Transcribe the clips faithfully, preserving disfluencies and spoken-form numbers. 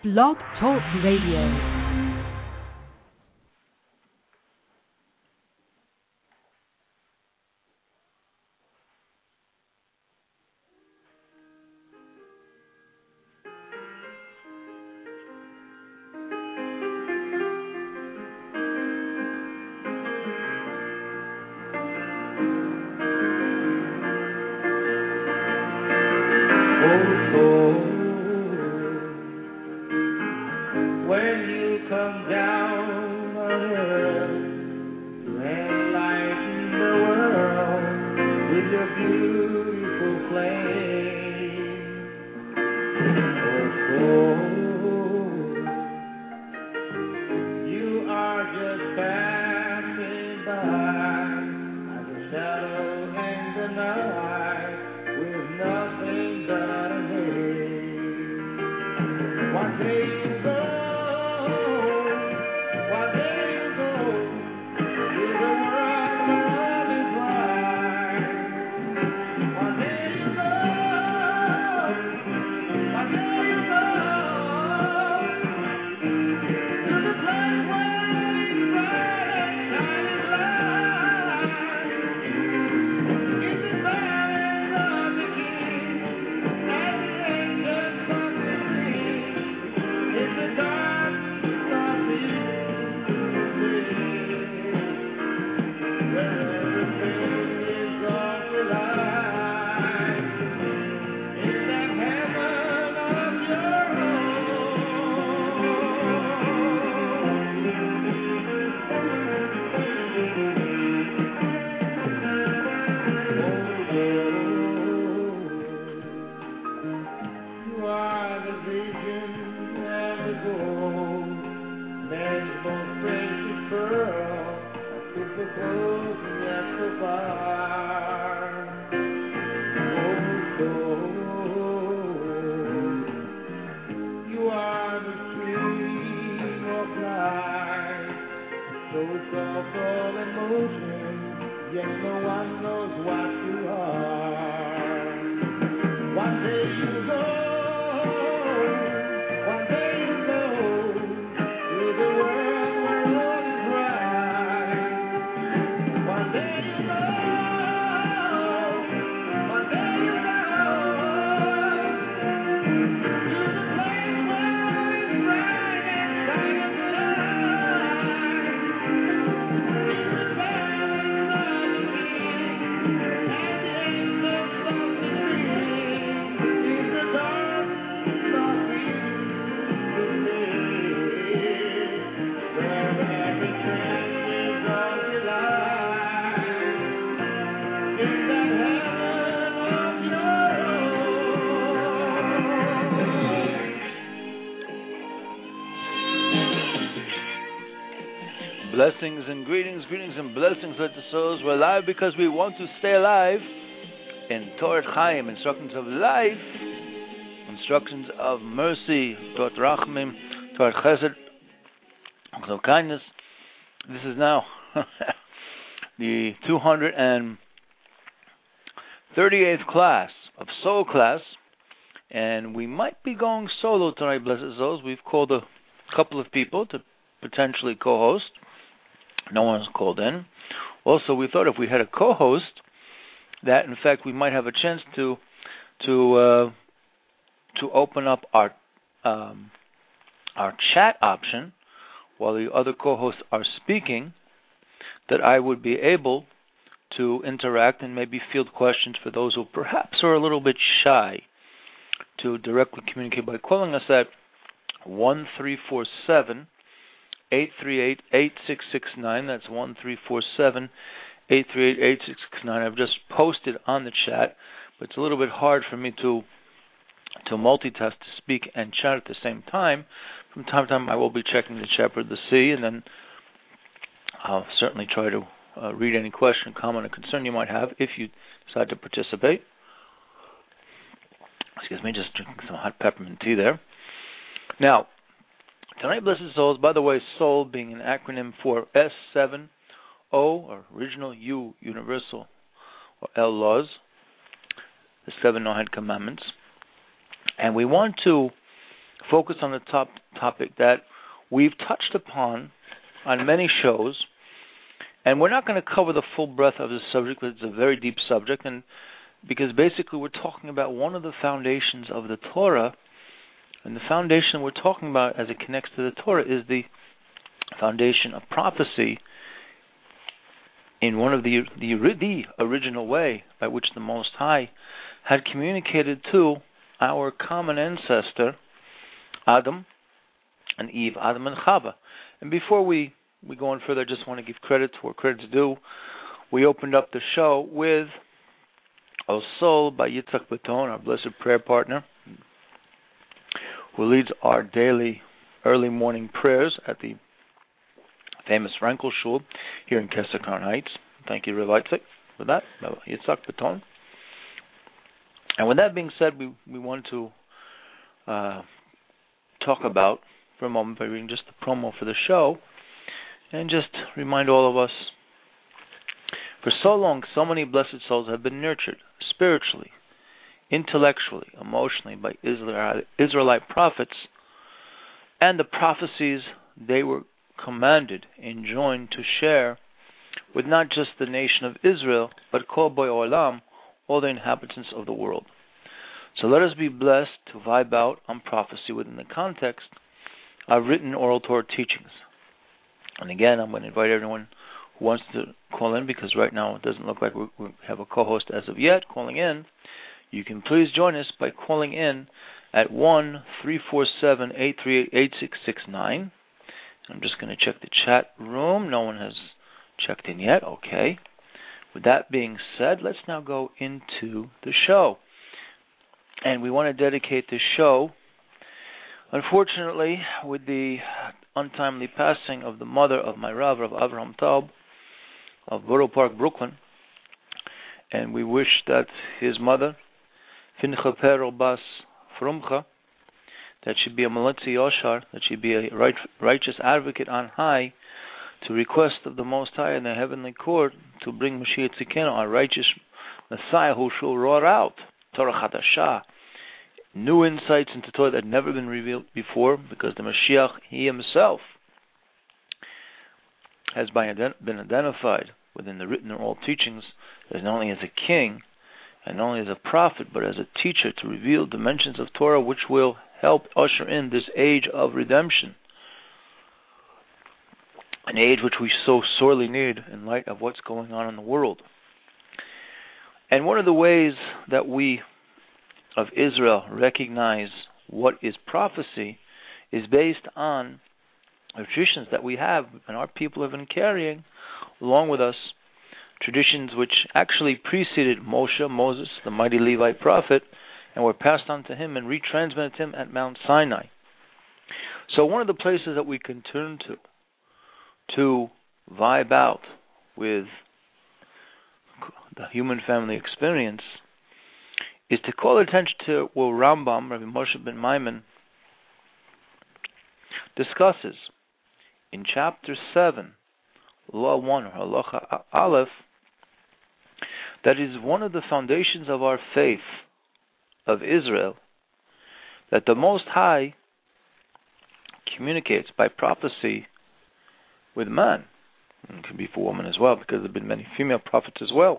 Blog Talk Radio. Blessings and greetings, greetings and blessings let the souls. We're alive because we want to stay alive. In Torah Chaim, instructions of life, instructions of mercy, Torah Rachmim, Torah Chesed, of kindness. This is now the two hundred thirty-eighth class of Soul Class, and we might be going solo tonight, blessed souls. We've called a couple of people to potentially co-host. No one's called in. Also, we thought if we had a co-host, that in fact we might have a chance to to uh, to open up our um, our chat option while the other co-hosts are speaking, that I would be able to interact and maybe field questions for those who perhaps are a little bit shy to directly communicate by calling us at one three four seven eight three eight, eight six six nine. That's one three four seven, eight three eight, eight six six nine. I've just posted on the chat, but it's a little bit hard for me to to multitask, to speak and chat at the same time. From time to time, I will be checking the chat for the C, and then I'll certainly try to uh, read any question, comment, or concern you might have if you decide to participate. Excuse me, just drinking some hot peppermint tea there. Now, tonight, blessed souls, by the way, SOUL being an acronym for S seven O, or original, U, universal, or L, laws, the seven Noahide commandments. And we want to focus on the top topic that we've touched upon on many shows, and we're not going to cover the full breadth of the subject, but it's a very deep subject, and because basically we're talking about one of the foundations of the Torah, and the foundation we're talking about as it connects to the Torah is the foundation of prophecy in one of the, the the original way by which the Most High had communicated to our common ancestor Adam and Eve, Adam and Chava. And before we, we go on further, I just want to give credit to where credit's due. We opened up the show with Al Sol by Yitzhak Baton, our blessed prayer partner, who leads our daily early morning prayers at the famous Frankel Shul here in Kesser Crown Heights. Thank you, Rav Yitzhak, for that. Yitzhak Baton. And with that being said, we, we want to uh, talk about, for a moment, by reading just the promo for the show, and just remind all of us, for so long, so many blessed souls have been nurtured spiritually, intellectually, emotionally by Israelite prophets, and the prophecies they were commanded, enjoined to share with not just the nation of Israel, but Kol Boi Olam, all the inhabitants of the world. So let us be blessed to vibe out on prophecy within the context of written oral Torah teachings. And again, I'm going to invite everyone who wants to call in, because right now it doesn't look like we have a co-host as of yet calling in. You can please join us by calling in at one three four seven, eight three eight, eight six six nine. I'm just going to check the chat room. No one has checked in yet. Okay. With that being said, let's now go into the show. And we want to dedicate this show, unfortunately, with the untimely passing of the mother of my Rav, Rav Avraham Taub, of Borough Park, Brooklyn. And we wish that his mother, Fincha Pero Bas Frumcha, that she be a Maletzi Yoshar, that she be a right, righteous advocate on high, to request of the Most High in the heavenly court to bring Mashiach Tzidkenu, our righteous Messiah, who shall roar out Torah Chadashah, new insights into Torah that had never been revealed before, because the Mashiach, he himself, has been identified within the written oral teachings as not only as a king and not only as a prophet, but as a teacher to reveal dimensions of Torah which will help usher in this age of redemption, an age which we so sorely need in light of what's going on in the world. And one of the ways that we of Israel recognize what is prophecy is based on the traditions that we have, and our people have been carrying along with us, traditions which actually preceded Moshe, Moses, the mighty Levite prophet, and were passed on to him and retransmitted to him at Mount Sinai. So one of the places that we can turn to to vibe out with the human family experience is to call attention to what Rambam, Rabbi Moshe ben Maimon, discusses in chapter seven, Law one, or Halacha Aleph, that is one of the foundations of our faith of Israel, that the Most High communicates by prophecy with man. And it can be for women as well, because there have been many female prophets as well.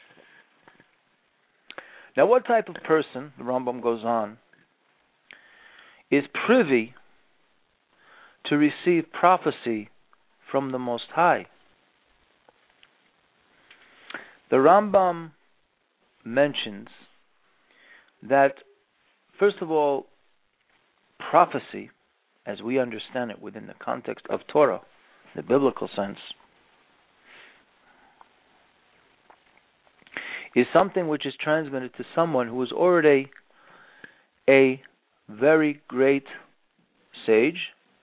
Now, what type of person, the Rambam goes on, is privy to receive prophecy from the Most High? The Rambam mentions that, first of all, prophecy, as we understand it within the context of Torah, the biblical sense, is something which is transmitted to someone who is already a very great sage,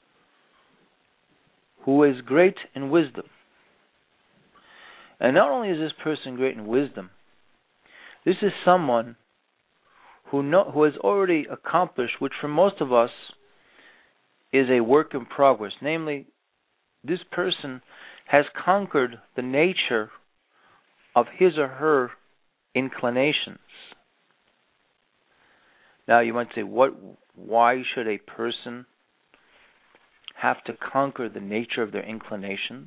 who is great in wisdom. And not only is this person great in wisdom, this is someone who know, who has already accomplished, which for most of us is a work in progress. Namely, this person has conquered the nature of his or her inclinations. Now you might say, what? Why should a person have to conquer the nature of their inclinations?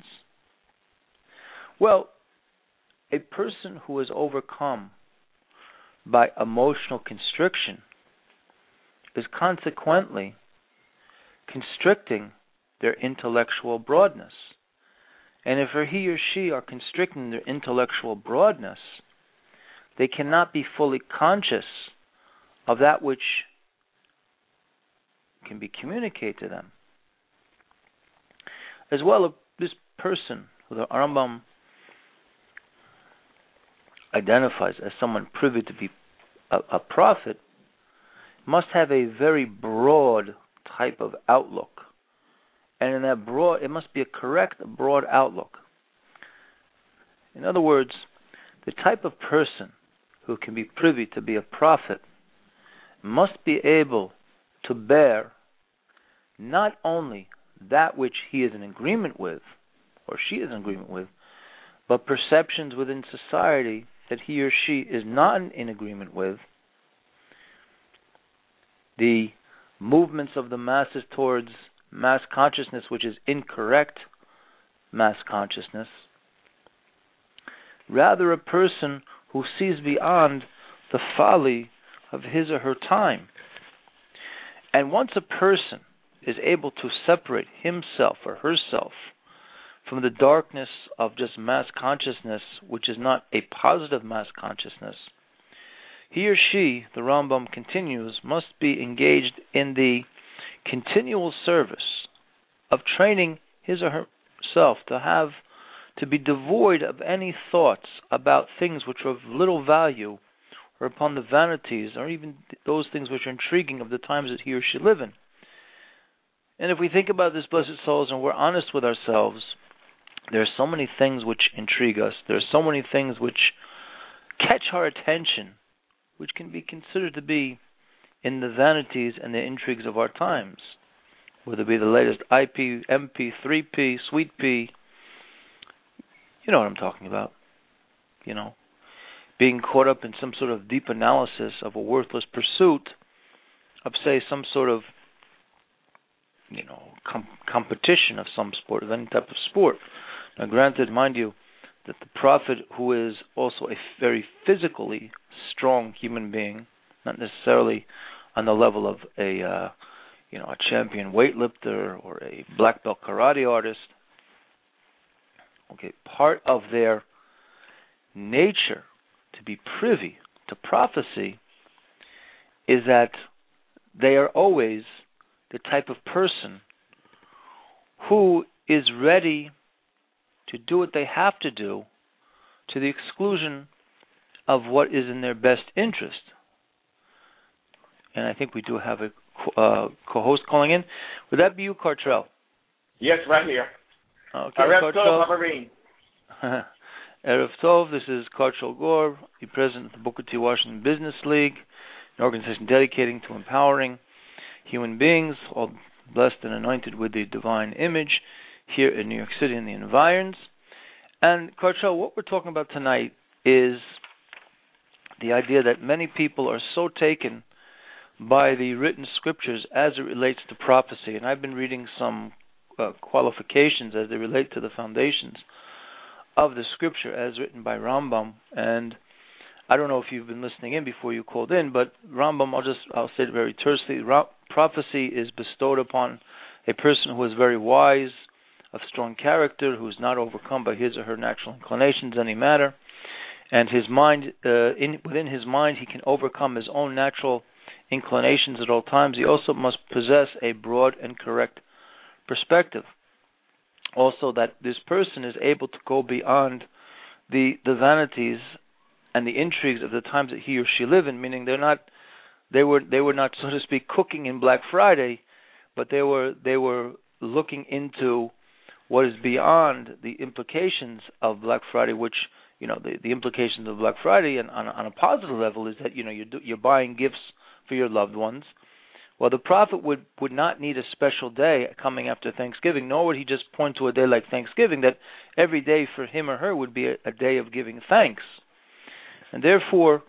Well, a person who is overcome by emotional constriction is consequently constricting their intellectual broadness. And if he or she are constricting their intellectual broadness, they cannot be fully conscious of that which can be communicated to them. As well, this person who the Rambam identifies as someone privy to be a, a prophet must have a very broad type of outlook. And in that broad, it must be a correct, broad outlook. In other words, the type of person who can be privy to be a prophet must be able to bear not only that which he is in agreement with, or she is in agreement with, but perceptions within society that he or she is not in agreement with, the movements of the masses towards mass consciousness, which is incorrect mass consciousness. Rather, a person who sees beyond the folly of his or her time. And once a person is able to separate himself or herself from the darkness of just mass consciousness, which is not a positive mass consciousness, he or she, the Rambam continues, must be engaged in the continual service of training his or herself to have to be devoid of any thoughts about things which are of little value, or upon the vanities, or even those things which are intriguing of the times that he or she live in. And if we think about this, blessed souls, and we're honest with ourselves, there are so many things which intrigue us. There are so many things which catch our attention, which can be considered to be in the vanities and the intrigues of our times, whether it be the latest I P, M P, three P, Sweet P. You know what I'm talking about. You know, being caught up in some sort of deep analysis of a worthless pursuit of, say, some sort of, you know, com- competition of some sport, of any type of sport. Now, granted, mind you, that the prophet, who is also a very physically strong human being, not necessarily on the level of a, uh, you know, a champion weightlifter or a black belt karate artist. Okay, part of their nature to be privy to prophecy is that they are always the type of person who is ready to do what they have to do to the exclusion of what is in their best interest. And I think we do have a uh, co-host calling in. Would that be you, Cartrell? Yes, right here. Okay, Erev Cartrell. Tov, Erev Tov, this is Cartrell Gore, the president of the Booker T. Washington Business League, an organization dedicating to empowering human beings, all blessed and anointed with the divine image, here in New York City and the environs. And Cartrell, what we're talking about tonight is the idea that many people are so taken by the written scriptures as it relates to prophecy. And I've been reading some uh, qualifications as they relate to the foundations of the scripture as written by Rambam. And I don't know if you've been listening in before you called in, but Rambam, I'll just I'll say it very tersely, Ra- prophecy is bestowed upon a person who is very wise, of strong character, who is not overcome by his or her natural inclinations in any matter, and his mind, uh, in, within his mind, he can overcome his own natural inclinations at all times. He also must possess a broad and correct perspective. Also, that this person is able to go beyond the the vanities and the intrigues of the times that he or she live in. Meaning, they're not, they were they were not, so to speak, cooking in Black Friday, but they were they were looking into what is beyond the implications of Black Friday, which, you know, the, the implications of Black Friday, and on, on a positive level, is that, you know, you're, you're buying gifts for your loved ones. Well, the prophet would, would not need a special day coming after Thanksgiving, nor would he just point to a day like Thanksgiving, that every day for him or her would be a, a day of giving thanks. And therefore,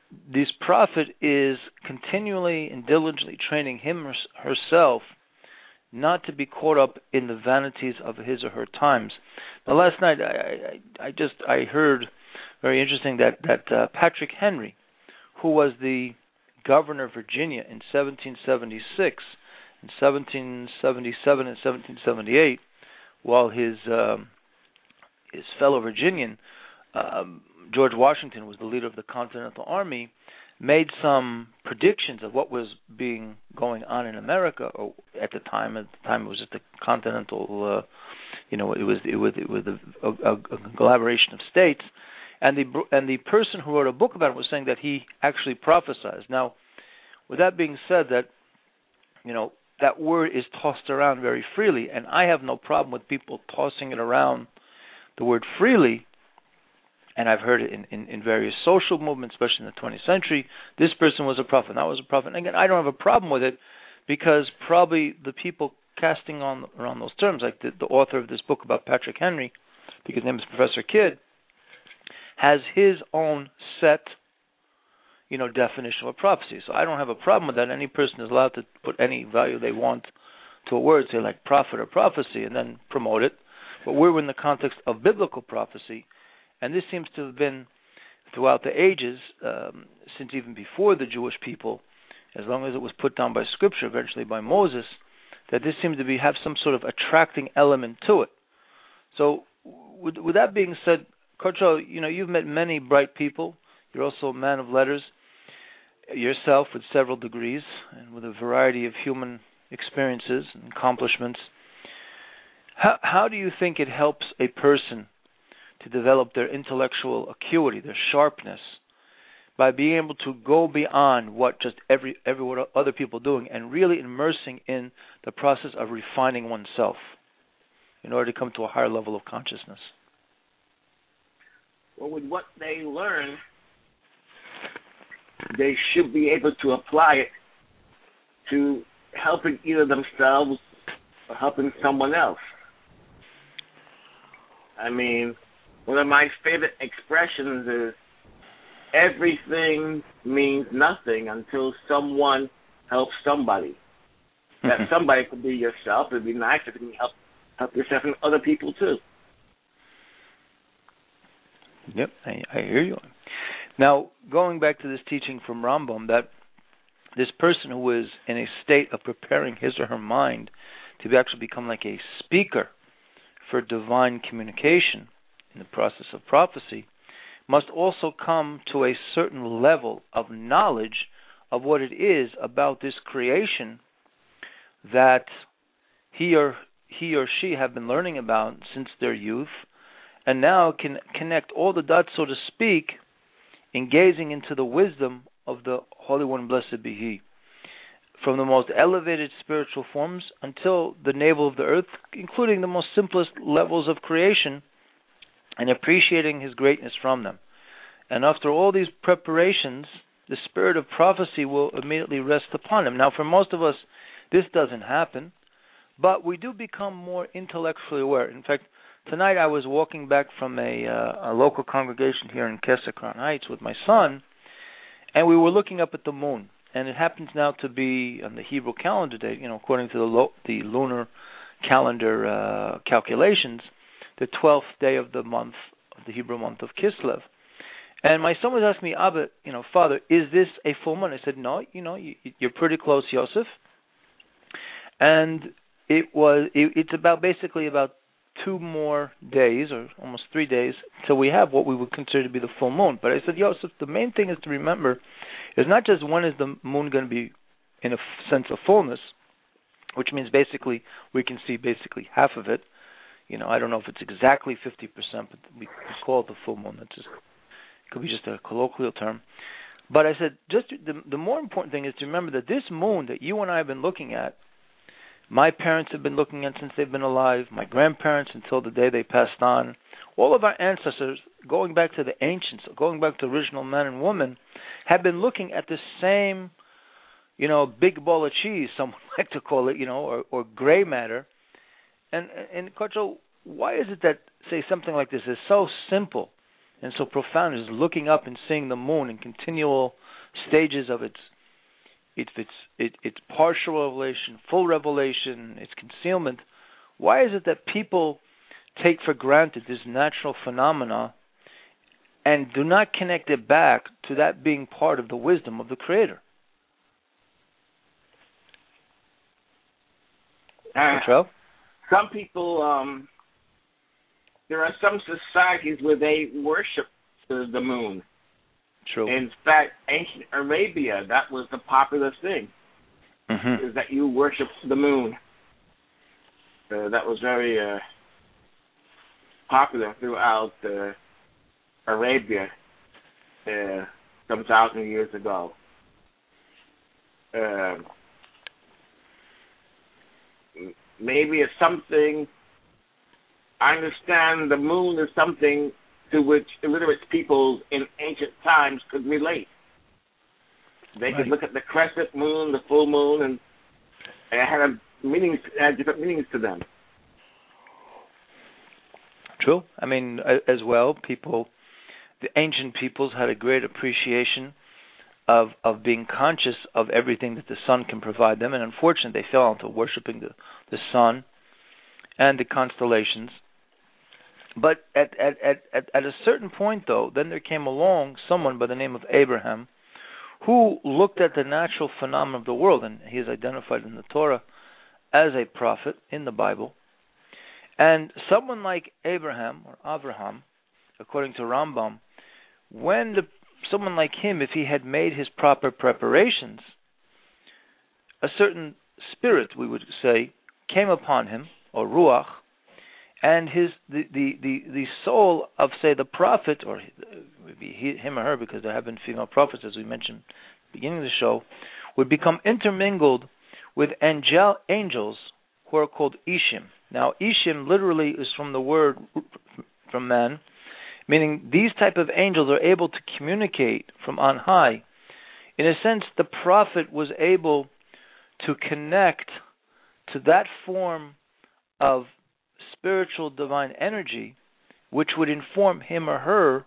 this prophet is continually and diligently training him or herself not to be caught up in the vanities of his or her times. Now, last night I, I, I just I heard very interesting that that uh, Patrick Henry, who was the governor of Virginia in seventeen seventy-six, in seventeen seventy-seven, and seventeen seventy-eight, while his um, his fellow Virginian um, George Washington was the leader of the Continental Army, made some predictions of what was being going on in America, or at the time. At the time, it was just a continental, uh, you know, it was it was it was a, a, a collaboration of states, and the and the person who wrote a book about it was saying that he actually prophesied. Now, with that being said, that you know that word is tossed around very freely, and I have no problem with people tossing it around, the word freely. And I've heard it in, in, in various social movements, especially in the twentieth century. This person was a prophet, that was a prophet. And again, I don't have a problem with it, because probably the people casting on around those terms, like the, the author of this book about Patrick Henry, I think his name is Professor Kidd, has his own set, you know, definition of a prophecy. So I don't have a problem with that. Any person is allowed to put any value they want to a word, say like prophet or prophecy, and then promote it. But we're in the context of biblical prophecy. And this seems to have been throughout the ages, um, since even before the Jewish people, as long as it was put down by Scripture, eventually by Moses, that this seemed to be have some sort of attracting element to it. So, with, with that being said, Kocho, you know, you've met many bright people. You're also a man of letters yourself, with several degrees and with a variety of human experiences and accomplishments. How, how do you think it helps a person to develop their intellectual acuity, their sharpness, by being able to go beyond what just every every what other people are doing, and really immersing in the process of refining oneself in order to come to a higher level of consciousness? Well, with what they learn, they should be able to apply it to helping either themselves or helping someone else. I mean, one of my favorite expressions is, everything means nothing until someone helps somebody. That somebody could be yourself. It would be nice if you can help, help yourself and other people too. Yep, I, I hear you. Now, going back to this teaching from Rambam, that this person who is in a state of preparing his or her mind to actually become like a speaker for divine communication in the process of prophecy, must also come to a certain level of knowledge of what it is about this creation that he or he or she have been learning about since their youth, and now can connect all the dots, so to speak, in gazing into the wisdom of the Holy One, blessed be He, from the most elevated spiritual forms until the navel of the earth, including the most simplest levels of creation, and appreciating His greatness from them. And after all these preparations, the spirit of prophecy will immediately rest upon him. Now, for most of us, this doesn't happen, but we do become more intellectually aware. In fact, tonight I was walking back from a, uh, a local congregation here in Kesser Crown Heights with my son, and we were looking up at the moon. And it happens now to be on the Hebrew calendar date, you know, according to the, lo- the lunar calendar uh, calculations, the twelfth day of the month, of the Hebrew month of Kislev. And my son was asking me, Abba, you know, Father, is this a full moon? I said, no, you know, you, you're pretty close, Yosef. And it was, it, it's about basically about two more days, or almost three days, till we have what we would consider to be the full moon. But I said, Yosef, the main thing is to remember is not just when is the moon going to be in a sense of fullness, which means basically we can see basically half of it. You know, I don't know if it's exactly fifty percent, but we call it the full moon. That's just, it could be just a colloquial term. But I said, just the, the more important thing is to remember that this moon that you and I have been looking at, my parents have been looking at since they've been alive, my grandparents until the day they passed on, all of our ancestors, going back to the ancients, going back to original men and women, have been looking at the same, you know, big ball of cheese, some would like to call it, you know, or, or gray matter. And, and Kocho, why is it that, say, something like this is so simple and so profound, is looking up and seeing the moon in continual stages of its its its its, its partial revelation, full revelation, its concealment. Why is it that people take for granted this natural phenomena and do not connect it back to that being part of the wisdom of the Creator? Uh, some people, um, there are some societies where they worship the, the moon. True. In fact, ancient Arabia, that was the popular thing, mm-hmm. is that you worship the moon. Uh, that was very uh, popular throughout uh, Arabia uh, some thousand years ago. Uh, maybe it's something, I understand the moon is something to which illiterate people in ancient times could relate. They right. could look at the crescent moon, the full moon, and it had a meanings, had different meanings to them. True. I mean, as well, people, the ancient peoples had a great appreciation of of being conscious of everything that the sun can provide them, and unfortunately, they fell into worshiping the, the sun and the constellations. But at, at at at at a certain point, though, then there came along someone by the name of Abraham, who looked at the natural phenomenon of the world, and he is identified in the Torah as a prophet in the Bible. And someone like Abraham, or Avraham, according to Rambam, when the, someone like him, if he had made his proper preparations, a certain spirit, we would say, came upon him, or ruach, and his the, the, the, the soul of, say, the prophet, or maybe he, him or her, because there have been female prophets, as we mentioned at the beginning of the show, would become intermingled with angel, angels who are called Ishim. Now, Ishim literally is from the word from man, meaning these type of angels are able to communicate from on high. In a sense, the prophet was able to connect to that form of spiritual divine energy, which would inform him or her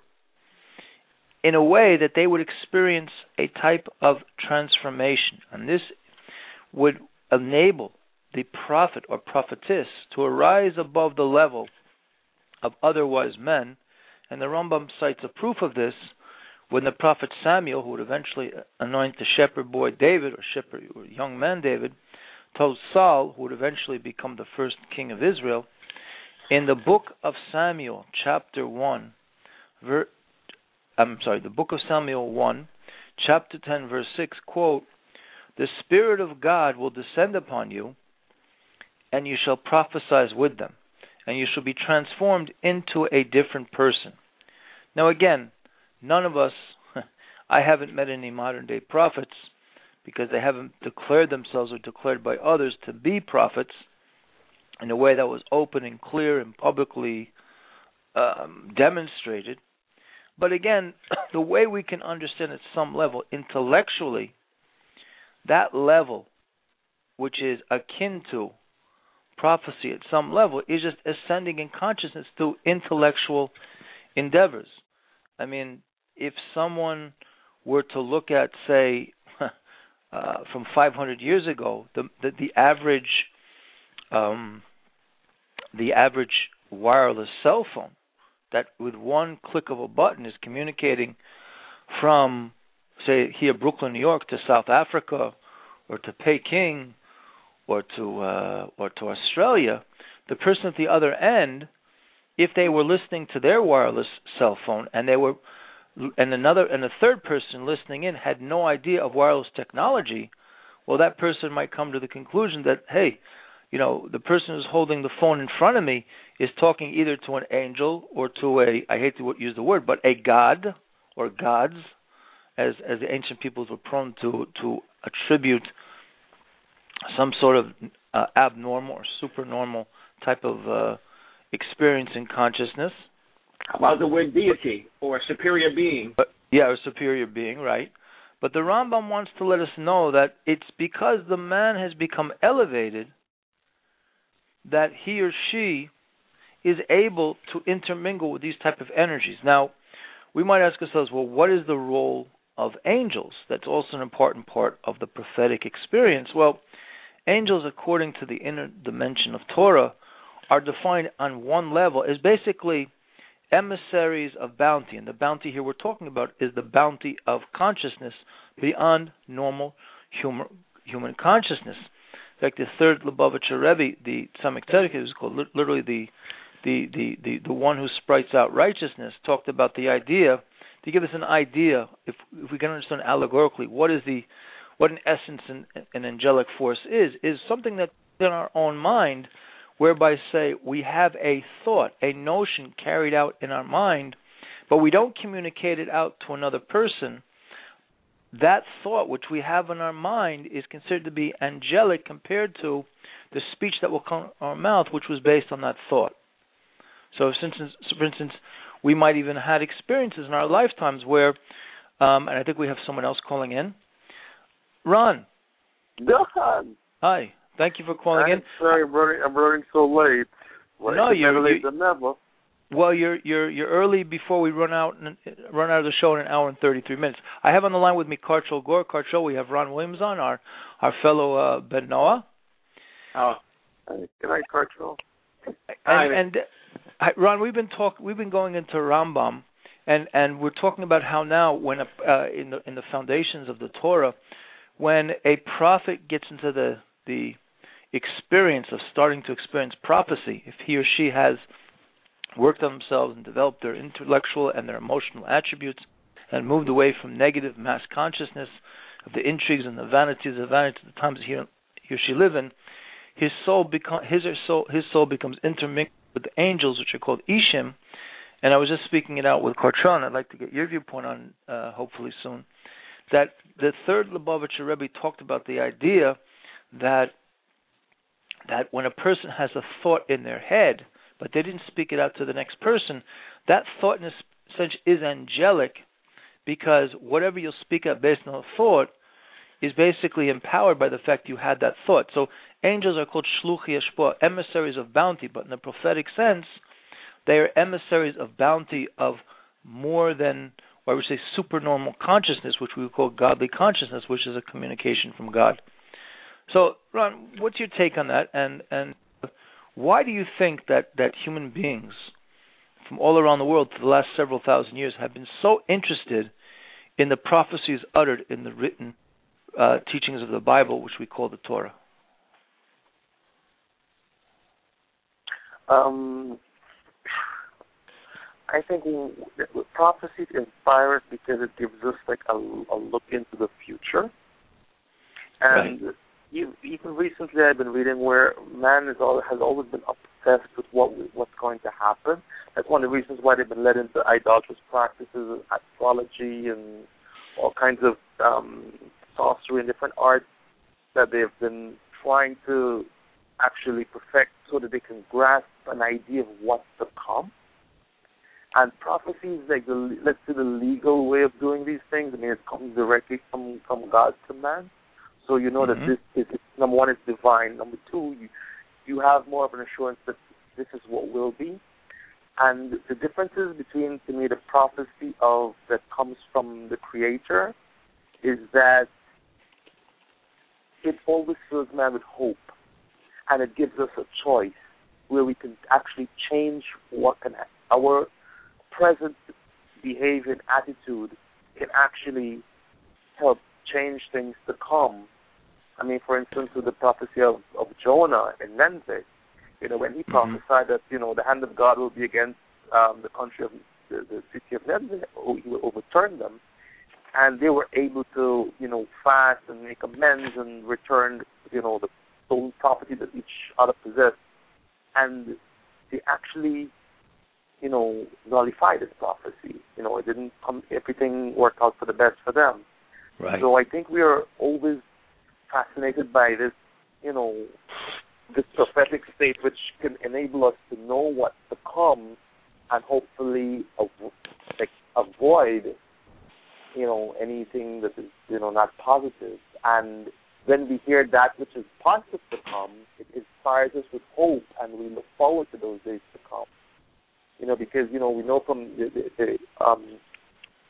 in a way that they would experience a type of transformation. And this would enable the prophet or prophetess to arise above the level of other wise men. And the Rambam cites a proof of this when the prophet Samuel, who would eventually anoint the shepherd boy David, or shepherd or young man David, told Saul, who would eventually become the first king of Israel, in the book of Samuel, chapter one, ver, I'm sorry, the book of Samuel one, chapter ten, verse six, quote, "The Spirit of God will descend upon you, and you shall prophesy with them, and you shall be transformed into a different person." Now again, none of us, I haven't met any modern day prophets, because they haven't declared themselves or declared by others to be prophets in a way that was open and clear and publicly um, demonstrated. But again, the way we can understand at some level, intellectually, that level, which is akin to prophecy at some level, is just ascending in consciousness through intellectual endeavors. I mean, if someone were to look at, say, uh, from five hundred years ago, the the, the average um, the average wireless cell phone that with one click of a button is communicating from, say, here, Brooklyn, New York, to South Africa, or to Peking, or to uh, or to Australia, the person at the other end, if they were listening to their wireless cell phone, and they were, and another and a third person listening in had no idea of wireless technology, well, that person might come to the conclusion that, hey, you know, the person who's holding the phone in front of me is talking either to an angel or to a, I hate to use the word, but a god or gods, as as the ancient peoples were prone to to attribute some sort of uh, abnormal or supernormal type of uh, experience in consciousness. How about the word deity or superior being? But, yeah, a superior being, right. But the Rambam wants to let us know that it's because the man has become elevated that he or she is able to intermingle with these type of energies. Now, we might ask ourselves, well, what is the role of angels? That's also an important part of the prophetic experience. Well, angels, according to the inner dimension of Torah, are defined on one level as basically emissaries of bounty. And the bounty here we're talking about is the bounty of consciousness beyond normal human, human consciousness. In fact, the third Lubavitcher Rebbe, the Tzemach Tzedek, is called literally the the, the, the the one who sprites out righteousness, talked about the idea, to give us an idea, if if we can understand allegorically, what is the what in essence an, an angelic force is, is something that's in our own mind, whereby, say, we have a thought, a notion carried out in our mind, but we don't communicate it out to another person. That thought which we have in our mind is considered to be angelic compared to the speech that will come from our mouth, which was based on that thought. So, for instance, for instance we might even have had experiences in our lifetimes where, um, and I think we have someone else calling in. Ron. Don. Hi. Thank you for calling I'm in. Sorry, I'm running, I'm running so late. Like, no, you're never late you're, than never. Well, you're you're you're early before we run out run out of the show in an hour and thirty-three minutes. I have on the line with me Karchel Gore. Karchel, we have Ron Williams on, our our fellow uh, Ben Noah. Oh, Good night, Karchel. And, and uh, Ron, we've been talk we've been going into Rambam, and, and we're talking about how now when a, uh, in the in the foundations of the Torah, when a prophet gets into the the experience of starting to experience prophecy, if he or she has worked on themselves and developed their intellectual and their emotional attributes and moved away from negative mass consciousness of the intrigues and the vanities of vanity of the times he, he or she live in, his soul become his or soul his soul becomes intermixed with the angels, which are called Ishim. And I was just speaking it out with Karchel, and I'd like to get your viewpoint on uh, hopefully soon, that the third Lubavitcher Rebbe talked about the idea that that when a person has a thought in their head, but they didn't speak it out to the next person, that thought in a sense is angelic, because whatever you'll speak out based on a thought is basically empowered by the fact you had that thought. So angels are called shluchi hashpah, emissaries of bounty, but in the prophetic sense, they are emissaries of bounty of more than, or I would say, supernormal consciousness, which we would call godly consciousness, which is a communication from God. So, Ron, what's your take on that? And and why do you think that, that human beings from all around the world for the last several thousand years have been so interested in the prophecies uttered in the written uh, teachings of the Bible, which we call the Torah? Um, I think prophecy inspires because it gives us like a, a look into the future. And right. You, even recently, I've been reading where man is all, has always been obsessed with what what's going to happen. That's one of the reasons why they've been led into idolatrous practices, astrology, and all kinds of um, sorcery and different arts that they've been trying to actually perfect so that they can grasp an idea of what's to come. And prophecy is like the, let's say, the legal way of doing these things. I mean, it comes directly from, from God to man. So you know mm-hmm. that this is, number one, it's divine. Number two, you, you have more of an assurance that this is what will be. And the differences between, to me, the prophecy of that comes from the Creator is that it always fills man with hope. And it gives us a choice where we can actually change what can happen. Our present behavior and attitude can actually help change things to come. I mean, for instance, with the prophecy of, of Jonah in Nineveh, you know, when he mm-hmm. prophesied that, you know, the hand of God will be against um, the country of the, the city of Nineveh, he will overturn them, and they were able to, you know, fast and make amends and return, you know, the stolen property that each other possessed, and they actually, you know, nullified this prophecy. You know, it didn't come, everything worked out for the best for them. Right. So I think we are always fascinated by this, you know, this prophetic state, which can enable us to know what's to come and hopefully avo- like avoid, you know, anything that is, you know, not positive. And when we hear that which is positive to come, it inspires us with hope, and we look forward to those days to come. You know, because, you know, we know from the, the, the um,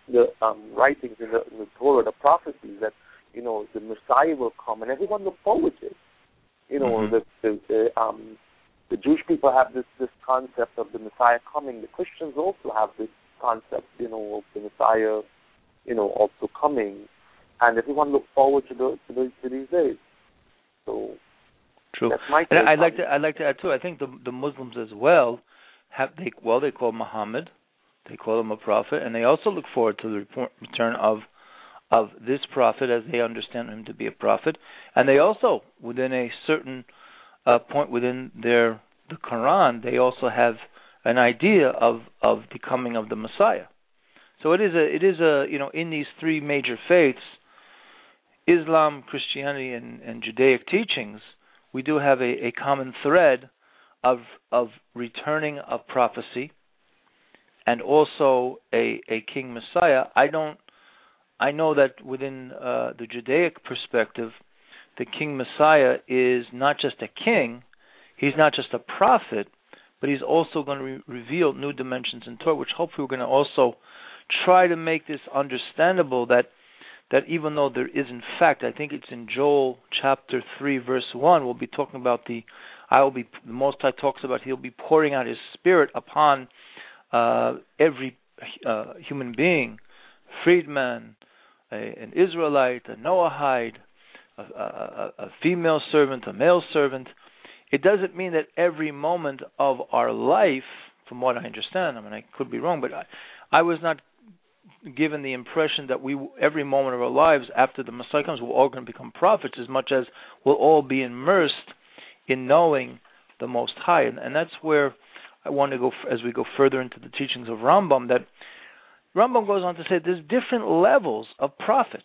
the um, writings in the, in the Torah, the prophecies that, you know, the Messiah will come, and everyone look forward to it. You know, mm-hmm. the, the, the, um, the Jewish people have this, this concept of the Messiah coming. The Christians also have this concept, you know, of the Messiah, you know, also coming. And everyone look forward to, the, to, the, to these days. So true. That's my and I'd like to I'd like to add too. I think the the Muslims as well have they well they call Muhammad, they call him a prophet, and they also look forward to the report, return of of this prophet as they understand him to be a prophet, and they also within a certain uh, point within their the Quran they also have an idea of of the coming of the Messiah. So it is a it is a you know in these three major faiths, Islam, Christianity, and, and Judaic teachings, we do have a, a common thread of of returning of prophecy and also a, a king Messiah. I don't I know that within uh, the Judaic perspective, the king Messiah is not just a king, he's not just a prophet, but he's also going to re- reveal new dimensions in Torah, which hopefully we're going to also try to make this understandable that that even though there is in fact, I think it's in Joel chapter three verse one, we'll be talking about the I will be the Most High talks about he'll be pouring out his spirit upon uh, every uh, human being, freedman, a, an Israelite, a Noahide, a, a, a female servant, a male servant. It doesn't mean that every moment of our life, from what I understand, I mean I could be wrong, but I, I was not given the impression that we every moment of our lives after the Messiah comes, we're all going to become prophets as much as we'll all be immersed in knowing the Most High. And, and that's where I want to go f- as we go further into the teachings of Rambam, that Rambam goes on to say there's different levels of prophets,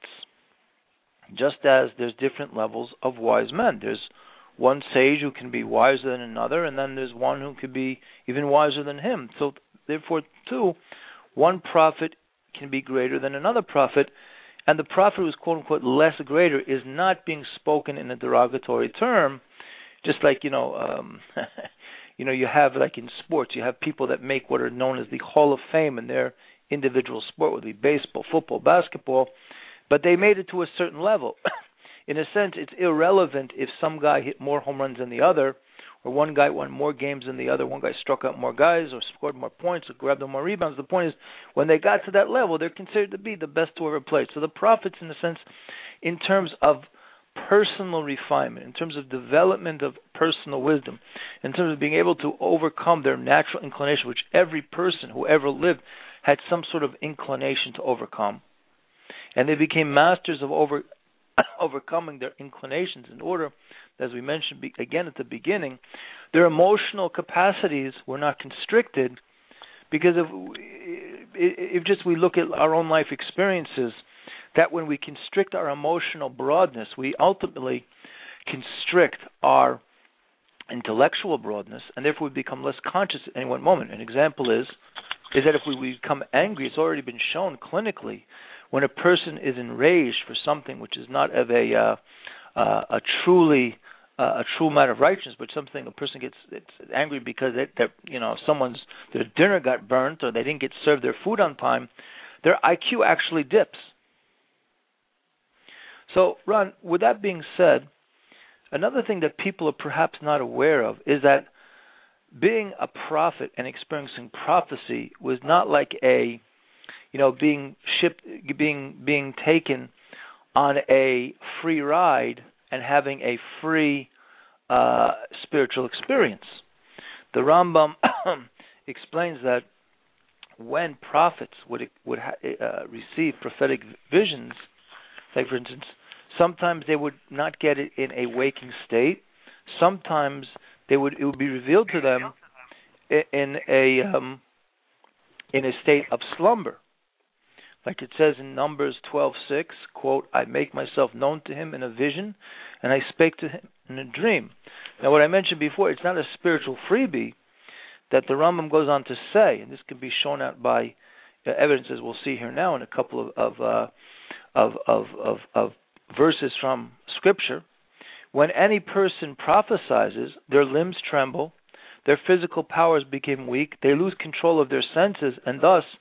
just as there's different levels of wise men. There's one sage who can be wiser than another, and then there's one who could be even wiser than him. So therefore, too, one prophet can be greater than another prophet, and the prophet who's quote-unquote less greater is not being spoken in a derogatory term, just like, you know, um, you know, you have, like in sports, you have people that make what are known as the Hall of Fame in their individual sport, whether it be baseball, football, basketball, but they made it to a certain level. In a sense, it's irrelevant if some guy hit more home runs than the other, or one guy won more games than the other, one guy struck out more guys or scored more points or grabbed more rebounds. The point is, when they got to that level, they're considered to be the best to ever play. So the prophets, in a sense, in terms of personal refinement, in terms of development of personal wisdom, in terms of being able to overcome their natural inclination, which every person who ever lived had some sort of inclination to overcome, and they became masters of over overcoming their inclinations in order, as we mentioned be, again at the beginning, their emotional capacities were not constricted, because if, if just we look at our own life experiences, that when we constrict our emotional broadness, we ultimately constrict our intellectual broadness, and therefore we become less conscious at any one moment. An example is is that if we become angry, it's already been shown clinically, when a person is enraged for something which is not of a uh, uh, a truly uh, a true matter of righteousness, but something a person gets it's angry because they, that you know someone's their dinner got burnt or they didn't get served their food on time, their I Q actually dips. So, Ron, with that being said, another thing that people are perhaps not aware of is that being a prophet and experiencing prophecy was not like a you know, being shipped, being being taken on a free ride and having a free uh, spiritual experience. The Rambam explains that when prophets would would uh, receive prophetic visions, like for instance, sometimes they would not get it in a waking state. Sometimes they would it would be revealed to them in a um, in a state of slumber. Like it says in Numbers twelve six, quote, I make myself known to him in a vision, and I spake to him in a dream. Now, what I mentioned before, it's not a spiritual freebie that the Rambam goes on to say, and this can be shown out by uh, evidence, as we'll see here now in a couple of of, uh, of of of of verses from Scripture. When any person prophesies, their limbs tremble, their physical powers become weak, they lose control of their senses, and thus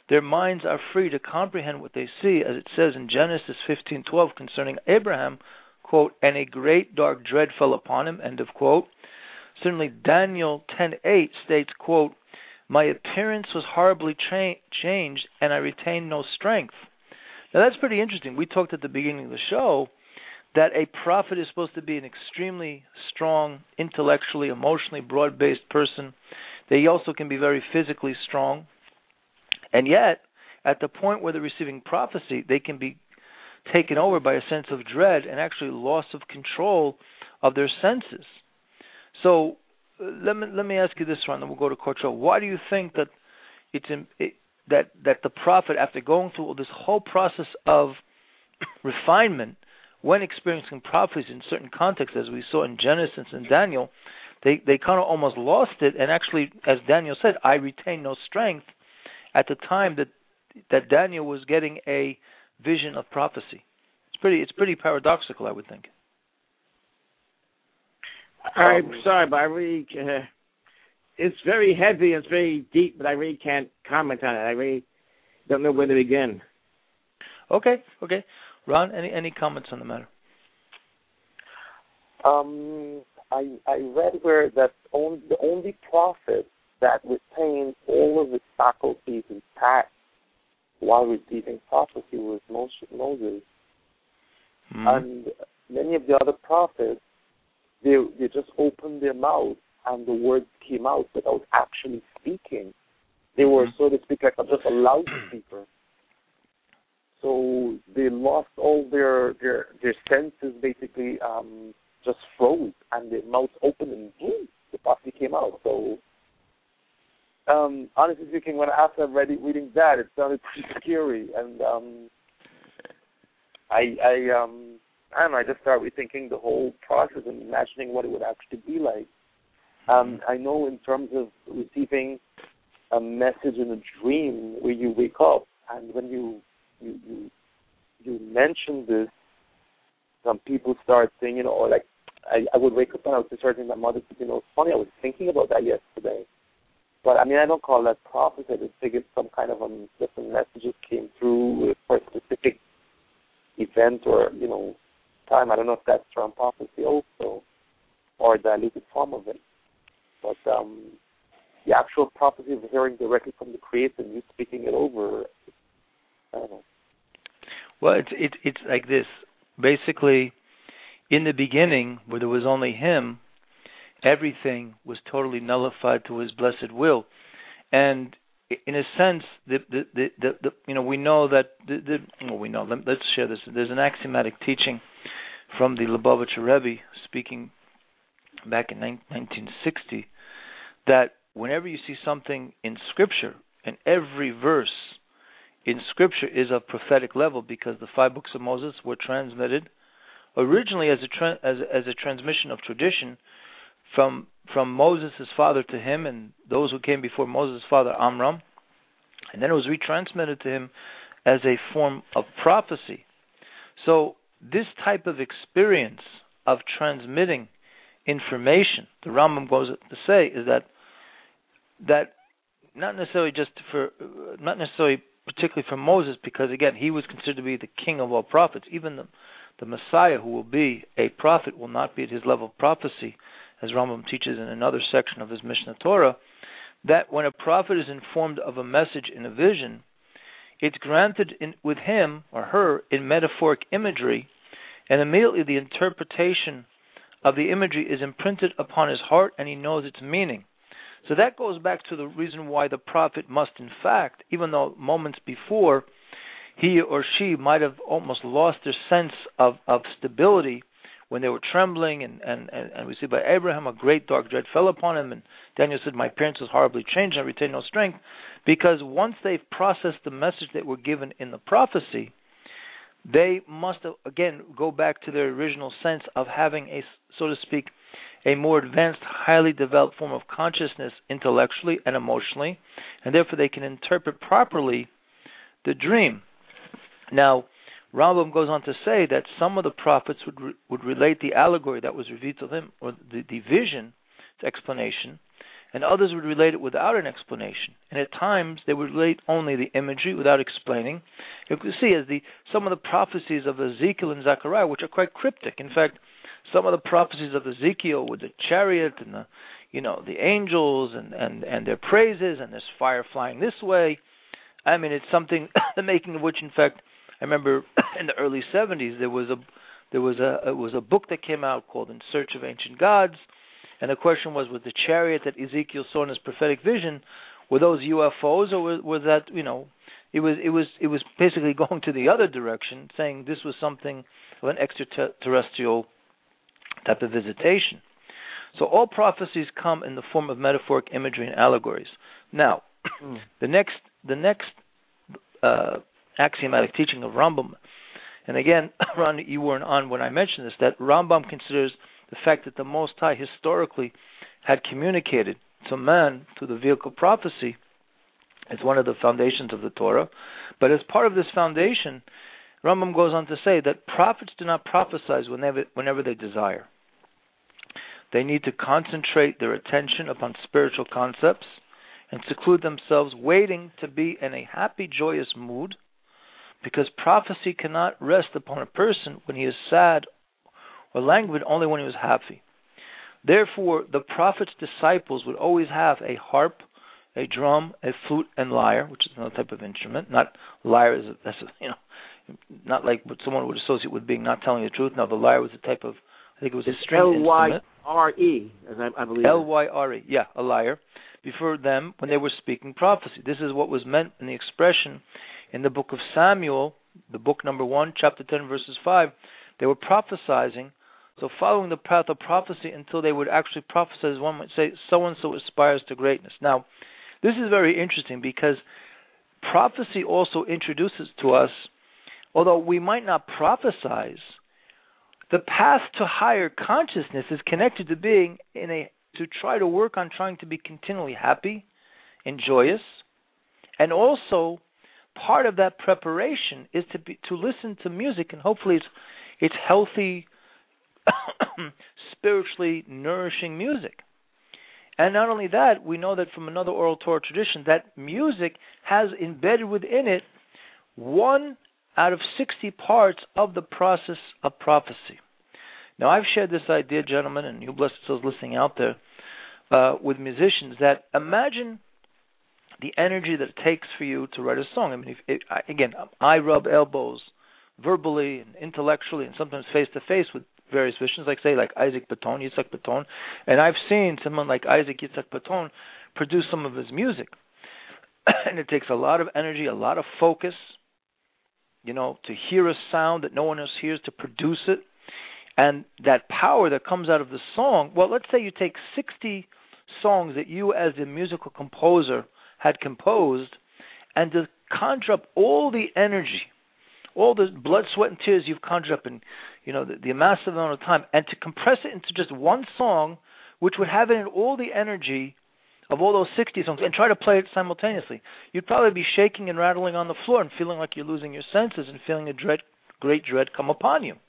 Their minds are free to comprehend what they see, as it says in Genesis fifteen twelve concerning Abraham, quote, and a great dark dread fell upon him, end of quote. Certainly Daniel ten eight states, quote, my appearance was horribly tra- changed, and I retained no strength. Now that's pretty interesting. We talked at the beginning of the show that a prophet is supposed to be an extremely strong, intellectually, emotionally broad-based person. They also can be very physically strong. And yet, at the point where they're receiving prophecy, they can be taken over by a sense of dread and actually loss of control of their senses. So let me let me ask you this, Ron, then we'll go to Korcho. Why do you think that it's in, it, that that the prophet, after going through this whole process of refinement, when experiencing prophecies in certain contexts, as we saw in Genesis and Daniel, they they kind of almost lost it, and actually, as Daniel said, I retain no strength at the time that that Daniel was getting a vision of prophecy. It's pretty it's pretty paradoxical, I would think. I'm sorry, but I really, uh, it's very heavy, it's very deep, but I really can't comment on it. I really don't know where to begin. Okay, okay. Ron, any any comments on the matter? Um, I I read where that only, the only prophet that retained all of his faculties intact while receiving prophecy was Moses. Mm-hmm. And many of the other prophets, they they just opened their mouth and the words came out without actually speaking. They were, mm-hmm. so to speak, like just a loudspeaker. So they lost all their their, their senses, basically um, just froze, and their mouths opened and boom, the prophecy came out. So um, honestly speaking, when after I read it, reading that, it sounded pretty scary, and um, I I um. I don't know, I just started rethinking the whole process and imagining what it would actually be like. Um, I know in terms of receiving a message in a dream where you wake up, and when you you you, you mention this, some people start saying, you know, or like, I, I would wake up and I would start saying, my mother said, you know, it's funny, I was thinking about that yesterday. But, I mean, I don't call that prophecy. I just figured some kind of um, different messages came through for a specific event or, you know, time. I don't know if that's from prophecy also or a diluted form of it. But um, the actual prophecy of hearing directly from the Creator and you speaking it over, I don't know. Well, it's it's it's like this. Basically, in the beginning, where there was only Him, everything was totally nullified to His blessed will, and in a sense, the the the, the, the you know we know that the, the well we know. Let, let's share this. There's an axiomatic teaching from the Lubavitcher Rebbe, speaking back in nineteen sixty, that whenever you see something in Scripture, and every verse in Scripture is of prophetic level, because the five books of Moses were transmitted originally as a tra- as, as a transmission of tradition from from Moses' father to him, and those who came before Moses' father, Amram, and then it was retransmitted to him as a form of prophecy. So this type of experience of transmitting information, the Rambam goes to say, is that that not necessarily just for, not necessarily particularly for Moses, because again he was considered to be the king of all prophets. Even the the Messiah, who will be a prophet, will not be at his level of prophecy, as Rambam teaches in another section of his Mishnah Torah. That when a prophet is informed of a message in a vision, it's granted in, with him or her in metaphoric imagery, and immediately the interpretation of the imagery is imprinted upon his heart, and he knows its meaning. So that goes back to the reason why the prophet must, in fact, even though moments before he or she might have almost lost their sense of, of stability when they were trembling, and, and, and, and we see by Abraham a great dark dread fell upon him, and Daniel said, my appearance was horribly changed, I retain no strength, because once they've processed the message that were given in the prophecy, they must, again, go back to their original sense of having a, so to speak, a more advanced, highly developed form of consciousness intellectually and emotionally, and therefore they can interpret properly the dream. Now, Rambam goes on to say that some of the prophets would re- would relate the allegory that was revealed to them, or the, the vision, its explanation, and others would relate it without an explanation. And at times, they would relate only the imagery without explaining. You can see as the some of the prophecies of Ezekiel and Zechariah, which are quite cryptic. In fact, some of the prophecies of Ezekiel with the chariot and the, you know, the angels and, and, and their praises and this fire flying this way. I mean, it's something, the making of which, in fact, I remember in the early seventies, there was a there was a it was a book that came out called In Search of Ancient Gods. And the question was, was the chariot that Ezekiel saw in his prophetic vision, were those U F Os, or was, was that, you know, it was it was it was basically going to the other direction, saying this was something of an extraterrestrial type of visitation. So all prophecies come in the form of metaphoric imagery and allegories. Now, mm. the next the next uh, axiomatic teaching of Rambam, and again, Ron, you weren't on when I mentioned this, that Rambam considers the fact that the Most High historically had communicated to man through the vehicle of prophecy is one of the foundations of the Torah. But as part of this foundation, Rambam goes on to say that prophets do not prophesy whenever, whenever they desire. They need to concentrate their attention upon spiritual concepts and seclude themselves, waiting to be in a happy, joyous mood, because prophecy cannot rest upon a person when he is sad or languid, only when he was happy. Therefore, the prophet's disciples would always have a harp, a drum, a flute, and lyre, which is another type of instrument. Not lyre is a, that's a, you know, not like what someone would associate with being not telling the truth. No, the lyre was a type of, I think it was a string instrument. L Y R E, as I, I believe. L Y R E, yeah, a lyre. Before them, when they were speaking prophecy. This is what was meant in the expression in the book of Samuel, the book number one, chapter ten, verses five. They were prophesying, so following the path of prophecy until they would actually prophesy, as one might say, so-and-so aspires to greatness. Now, this is very interesting because prophecy also introduces to us, although we might not prophesize, the path to higher consciousness is connected to being in a, to try to work on trying to be continually happy and joyous, and also part of that preparation is to be to listen to music, and hopefully it's it's healthy, spiritually nourishing music. And not only that, we know that from another oral Torah tradition that music has embedded within it one out of sixty parts of the process of prophecy. Now, I've shared this idea, gentlemen, and you blessed souls listening out there, uh, with musicians, that imagine the energy that it takes for you to write a song. I mean, if it, I, again, I rub elbows verbally and intellectually and sometimes face-to-face with various musicians, like, say, like Isaac Baton, Yitzhak Baton, and I've seen someone like Isaac Yitzhak Baton produce some of his music. And it takes a lot of energy, a lot of focus, you know, to hear a sound that no one else hears, to produce it. And that power that comes out of the song, well, let's say you take sixty songs that you as a musical composer had composed, and to conjure up all the energy, all the blood, sweat, and tears you've conjured up in, you know, the, the massive amount of time, and to compress it into just one song, which would have in it all the energy of all those sixty songs, and try to play it simultaneously, you'd probably be shaking and rattling on the floor and feeling like you're losing your senses and feeling a dread, great dread come upon you.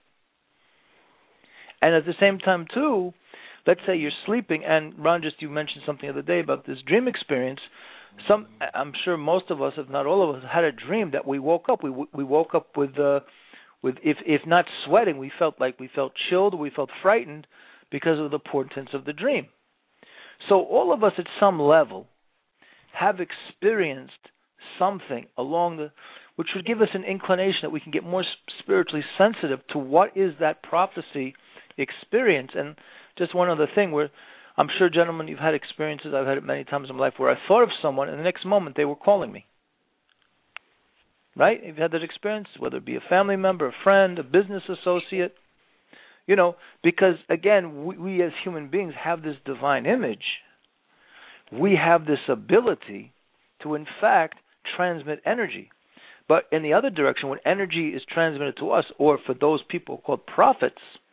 And at the same time, too, let's say you're sleeping, and Ron, just you mentioned something the other day about this dream experience. Some, I'm sure most of us, if not all of us, had a dream that we woke up. We we woke up with, uh, with if if not sweating, we felt like we felt chilled, we felt frightened because of the portents of the dream. So all of us at some level have experienced something along the, which would give us an inclination that we can get more spiritually sensitive to what is that prophecy experience. And just one other thing, where I'm sure, gentlemen, you've had experiences, I've had it many times in my life, where I thought of someone and the next moment they were calling me. Right? You've had that experience, whether it be a family member, a friend, a business associate. You know, because, again, we, we as human beings have this divine image. We have this ability to, in fact, transmit energy. But in the other direction, when energy is transmitted to us, or for those people called prophets,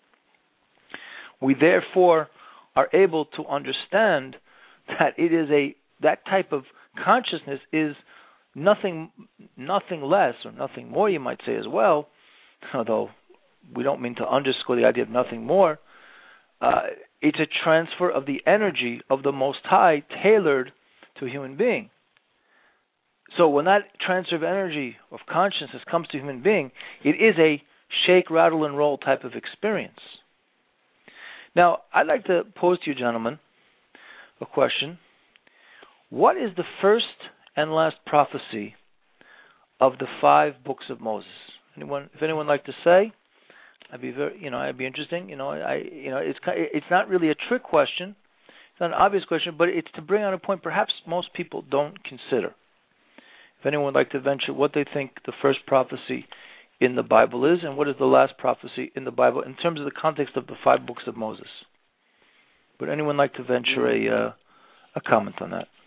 we therefore are able to understand that it is a that type of consciousness is nothing nothing less or nothing more, you might say as well, although we don't mean to underscore the idea of nothing more. Uh, It's a transfer of the energy of the Most High tailored to a human being. So when that transfer of energy, of consciousness, comes to a human being, it is a shake, rattle, and roll type of experience. Now, I'd like to pose to you, gentlemen, a question. What is the first and last prophecy of the five books of Moses? Anyone, if anyone would like to say, I'd be very, you know, I'd be interesting. You know, I, you know, it's it's not really a trick question. It's not an obvious question, but it's to bring out a point perhaps most people don't consider. If anyone would like to venture what they think the first prophecy in the Bible is, and what is the last prophecy in the Bible in terms of the context of the five books of Moses. Would anyone like to venture a uh, a comment on that?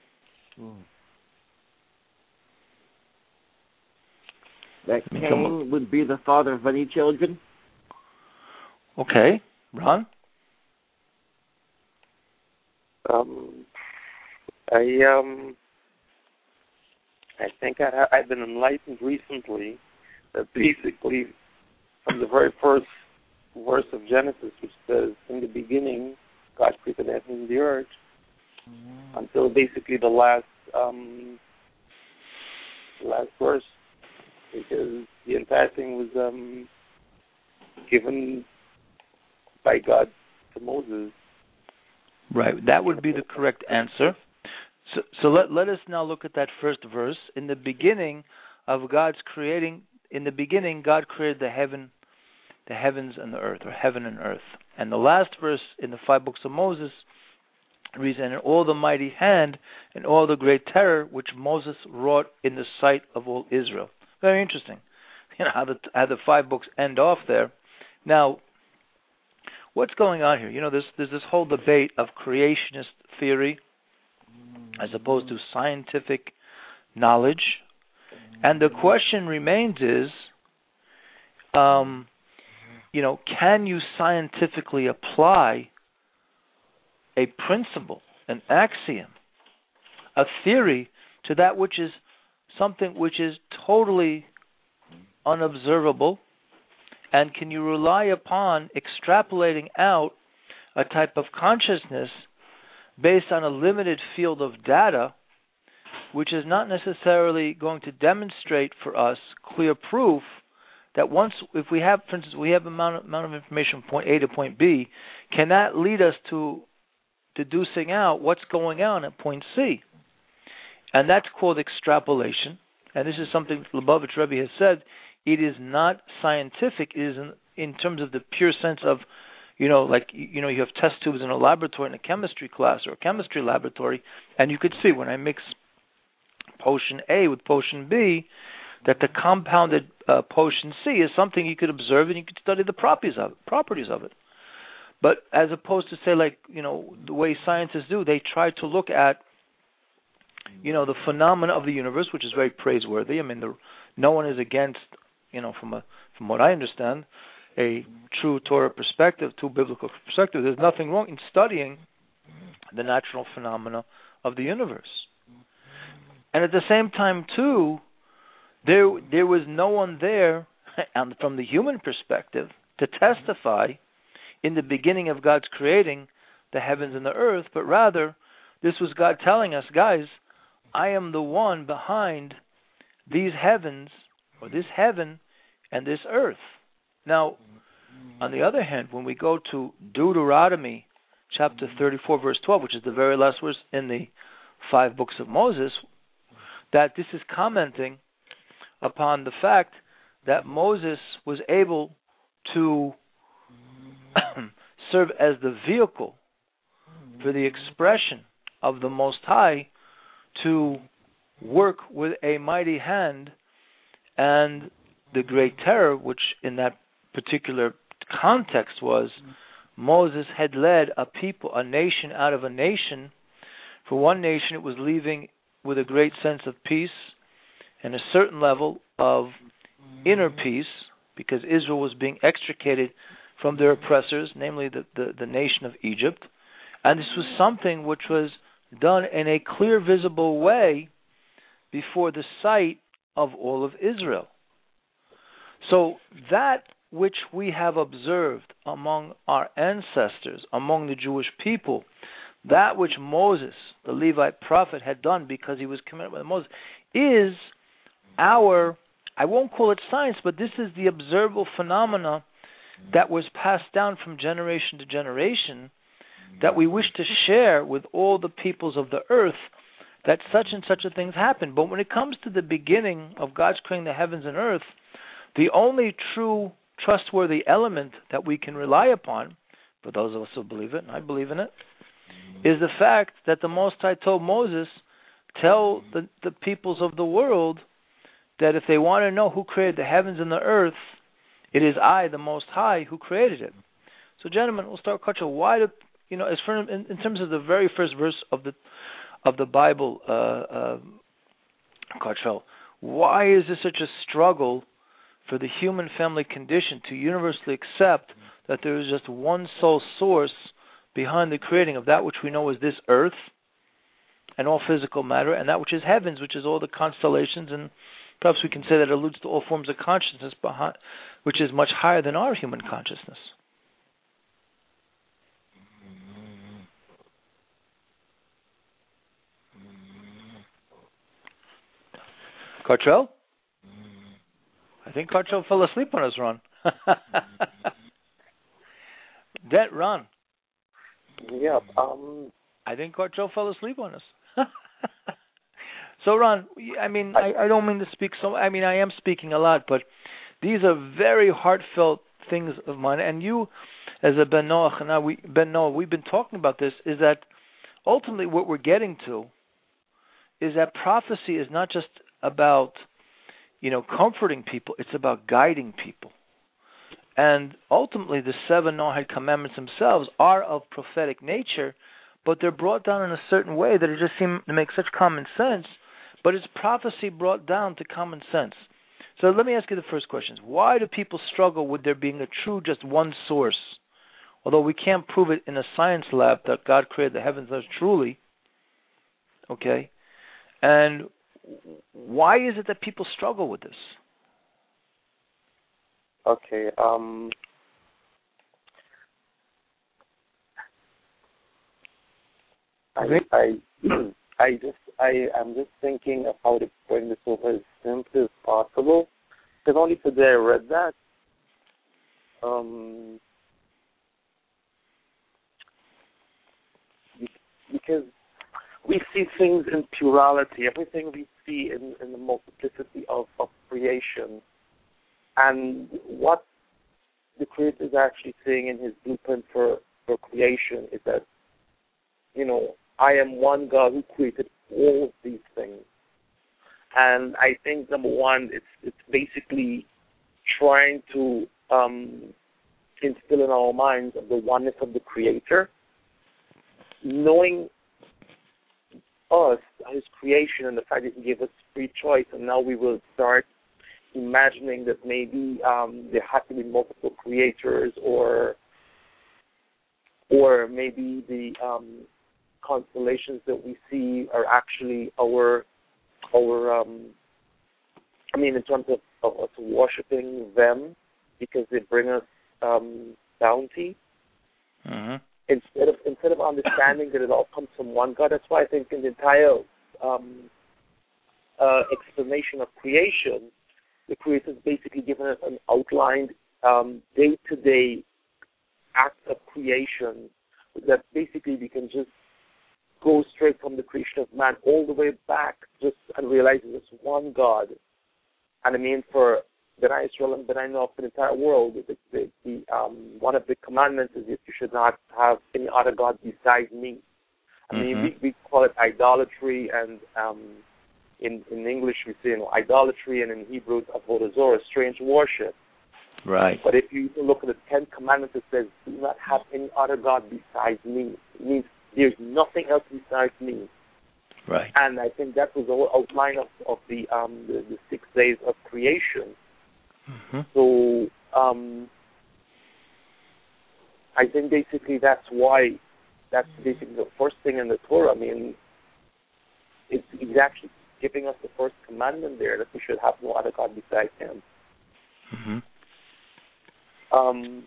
That Cain would be the father of any children? Okay. Ron? Um, I um, I think I ha- I've been enlightened recently that basically from the very first verse of Genesis, which says, "In the beginning, God created the heavens and the earth," mm-hmm. until basically the last um, the last verse, because the entire thing was um, given by God to Moses. Right, that would be the correct answer. So, so let let us now look at that first verse. In the beginning of God's creating, in the beginning, God created the heaven, the heavens and the earth, or heaven and earth. And the last verse in the five books of Moses reads, "And in all the mighty hand and all the great terror which Moses wrought in the sight of all Israel." Very interesting. You know how the how the five books end off there. Now, what's going on here? You know, there's there's this whole debate of creationist theory as opposed to scientific knowledge, and the question remains is, um, you know, can you scientifically apply a principle, an axiom, a theory to that which is something which is totally unobservable? And can you rely upon extrapolating out a type of consciousness based on a limited field of data, which is not necessarily going to demonstrate for us clear proof that once, if we have, for instance, we have amount of, amount of information from point A to point B, can that lead us to deducing out what's going on at point C? And that's called extrapolation. And this is something Lubavitch Rebbe has said. It is not scientific. It is in, in terms of the pure sense of, you know, like, you know, you have test tubes in a laboratory, in a chemistry class or a chemistry laboratory, and you could see when I mix potion A with potion B, that the compounded uh, potion C is something you could observe and you could study the properties of it, properties of it. But as opposed to, say, like, you know, the way scientists do, they try to look at, you know, the phenomena of the universe, which is very praiseworthy. I mean, the, no one is against, you know, from a from what I understand, a true Torah perspective, true biblical perspective. There's nothing wrong in studying the natural phenomena of the universe. And at the same time, too, there there was no one there, and from the human perspective, to testify in the beginning of God's creating the heavens and the earth, but rather this was God telling us, guys, I am the one behind these heavens, or this heaven and this earth. Now, on the other hand, when we go to Deuteronomy chapter thirty-four, verse twelve, which is the very last verse in the five books of Moses, that this is commenting upon the fact that Moses was able to serve as the vehicle for the expression of the Most High to work with a mighty hand, and the great terror, which in that particular context was Moses had led a people, a nation out of a nation. For one nation, it was leaving with a great sense of peace and a certain level of inner peace, because Israel was being extricated from their oppressors, namely the, the, the nation of Egypt. And this was something which was done in a clear, visible way before the sight of all of Israel. So that which we have observed among our ancestors, among the Jewish people, that which Moses, the Levite prophet, had done because he was committed with Moses, is our, I won't call it science, but this is the observable phenomena that was passed down from generation to generation that we wish to share with all the peoples of the earth, that such and such a things happen. But when it comes to the beginning of God's creating the heavens and earth, the only true trustworthy element that we can rely upon, for those of us who believe it, and I believe in it, is the fact that the Most High told Moses, tell the, the peoples of the world that if they want to know who created the heavens and the earth, it is I, the Most High, who created it. So, gentlemen, we'll start with Kachel. Why do, you know, as for, in, in terms of the very first verse of the of the Bible, uh, uh, Kachel, why is there such a struggle for the human family condition to universally accept that there is just one sole source behind the creating of that which we know is this earth and all physical matter, and that which is heavens, which is all the constellations, and perhaps we can say that it alludes to all forms of consciousness, behind, which is much higher than our human consciousness. Cartrell? I think Cartrell fell asleep on us, Ron. That Ron. Yeah. Um. I think Cartrell fell asleep on us. So, Ron, I mean, I, I don't mean to speak so. I mean, I am speaking a lot, but these are very heartfelt things of mine. And you, as a Ben Noach, and I, we, Ben Noah, we've been talking about this. Is that ultimately what we're getting to is that prophecy is not just about, you know, comforting people. It's about guiding people. And ultimately, the seven Noahide commandments themselves are of prophetic nature, but they're brought down in a certain way that it just seems to make such common sense. But it's prophecy brought down to common sense. So let me ask you the first questions. Why do people struggle with there being a true, just one source? Although we can't prove it in a science lab that God created the heavens and earth truly. Okay? And why is it that people struggle with this? Okay. Um, I, I, I just, I, I'm just thinking of how to bring this over as simply as possible. Because only today I read that. Um, because we see things in plurality. Everything we see in, in the multiplicity of, of creation. And what the Creator is actually saying in His blueprint for, for creation is that, you know, I am one God who created all of these things. And I think, number one, it's it's basically trying to um, instill in our minds of the oneness of the Creator, knowing us, His creation, and the fact that He gave us free choice, and now we will start imagining that maybe um, there had to be multiple creators, or or maybe the um, constellations that we see are actually our our um, I mean, in terms of, of us worshiping them because they bring us um, bounty. Mm-hmm. Instead of instead of understanding that it all comes from one God. That's why I think in the entire um, uh, explanation of creation, the Creator has basically given us an outlined um, day-to-day act of creation that basically we can just go straight from the creation of man all the way back just and realize there's one God. And I mean, for B'nai Israel and B'nai Noach, for the entire world, the, the, the, um, one of the commandments is that you should not have any other God besides me. I mean, Mm-hmm. we, we call it idolatry, and um, in, in English we say, you know, idolatry, and in Hebrew it's avodah zorah, strange worship. Right. But if you look at the Ten Commandments, it says, do not have any other God besides me. It means there's nothing else besides me. Right. And I think that was the whole outline of, of the, um, the the six days of creation. Mm-hmm. So um, I think basically that's why, that's basically the first thing in the Torah. I mean, it's, he's actually giving us the first commandment there, that we should have no other God besides him. Mm-hmm. Um,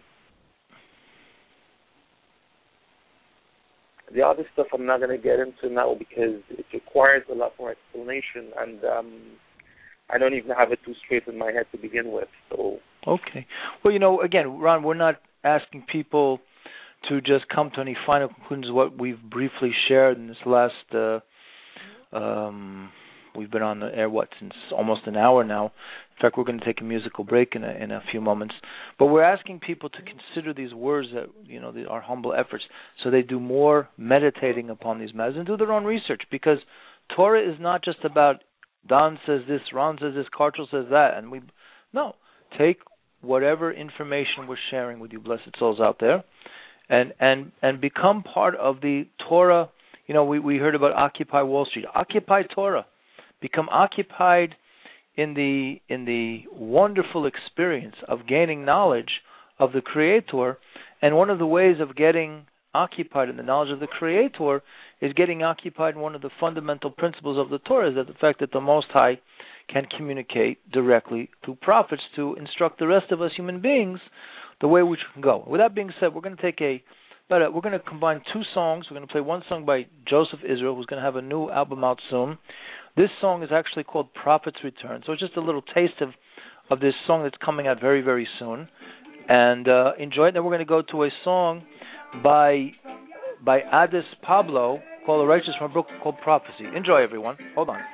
the other stuff I'm not going to get into now because it requires a lot more explanation, and um, I don't even have it too straight in my head to begin with. So okay. Well, you know, again, Ron, we're not asking people to just come to any final conclusions of what we've briefly shared in this last. Uh, um, we've been on the air what since almost an hour now. In fact, we're going to take a musical break in a, in a few moments. But we're asking people to consider these words that, you know, the, our humble efforts, so they do more meditating upon these matters and do their own research, because Torah is not just about Don says this, Ron says this, Karchel says that, and we no take whatever information we're sharing with you, blessed souls out there, and and and become part of the Torah. You know, we we heard about Occupy Wall Street, Occupy Torah, become occupied in the in the wonderful experience of gaining knowledge of the Creator. And one of the ways of getting occupied in the knowledge of the Creator is getting occupied in one of the fundamental principles of the Torah, is that the fact that the Most High can communicate directly through prophets to instruct the rest of us human beings the way we can go. With that being said, we're going to take a, but uh, we're going to combine two songs. We're going to play one song by Joseph Israel, who's going to have a new album out soon. This song is actually called Prophet's Return. So it's just a little taste of, of this song that's coming out very, very soon. And uh, enjoy it. Then we're going to go to a song by by Adis Pablo called "A Righteous from Brooklyn" called Prophecy. Enjoy, everyone. Hold on.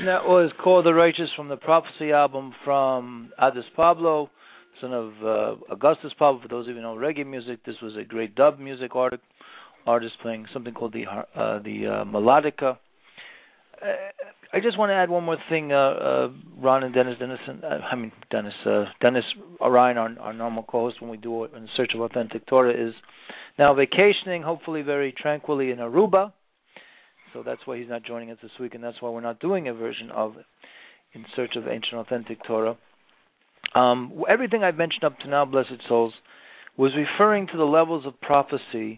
That was Call the Righteous from the Prophecy album from Adis Pablo, son of uh, Augustus Pablo. For those of you who know reggae music, this was a great dub music artist, artist playing something called the uh, the uh, melodica. Uh, I just want to add one more thing, uh, uh, Ron and Dennis, Dennis, and, uh, I mean Dennis, uh, Dennis Orion, our, our normal co-host when we do it in search of authentic Torah, is now vacationing, hopefully very tranquilly in Aruba. So that's why he's not joining us this week, and that's why we're not doing a version of In Search of Ancient Authentic Torah. Um, everything I've mentioned up to now, blessed souls, was referring to the levels of prophecy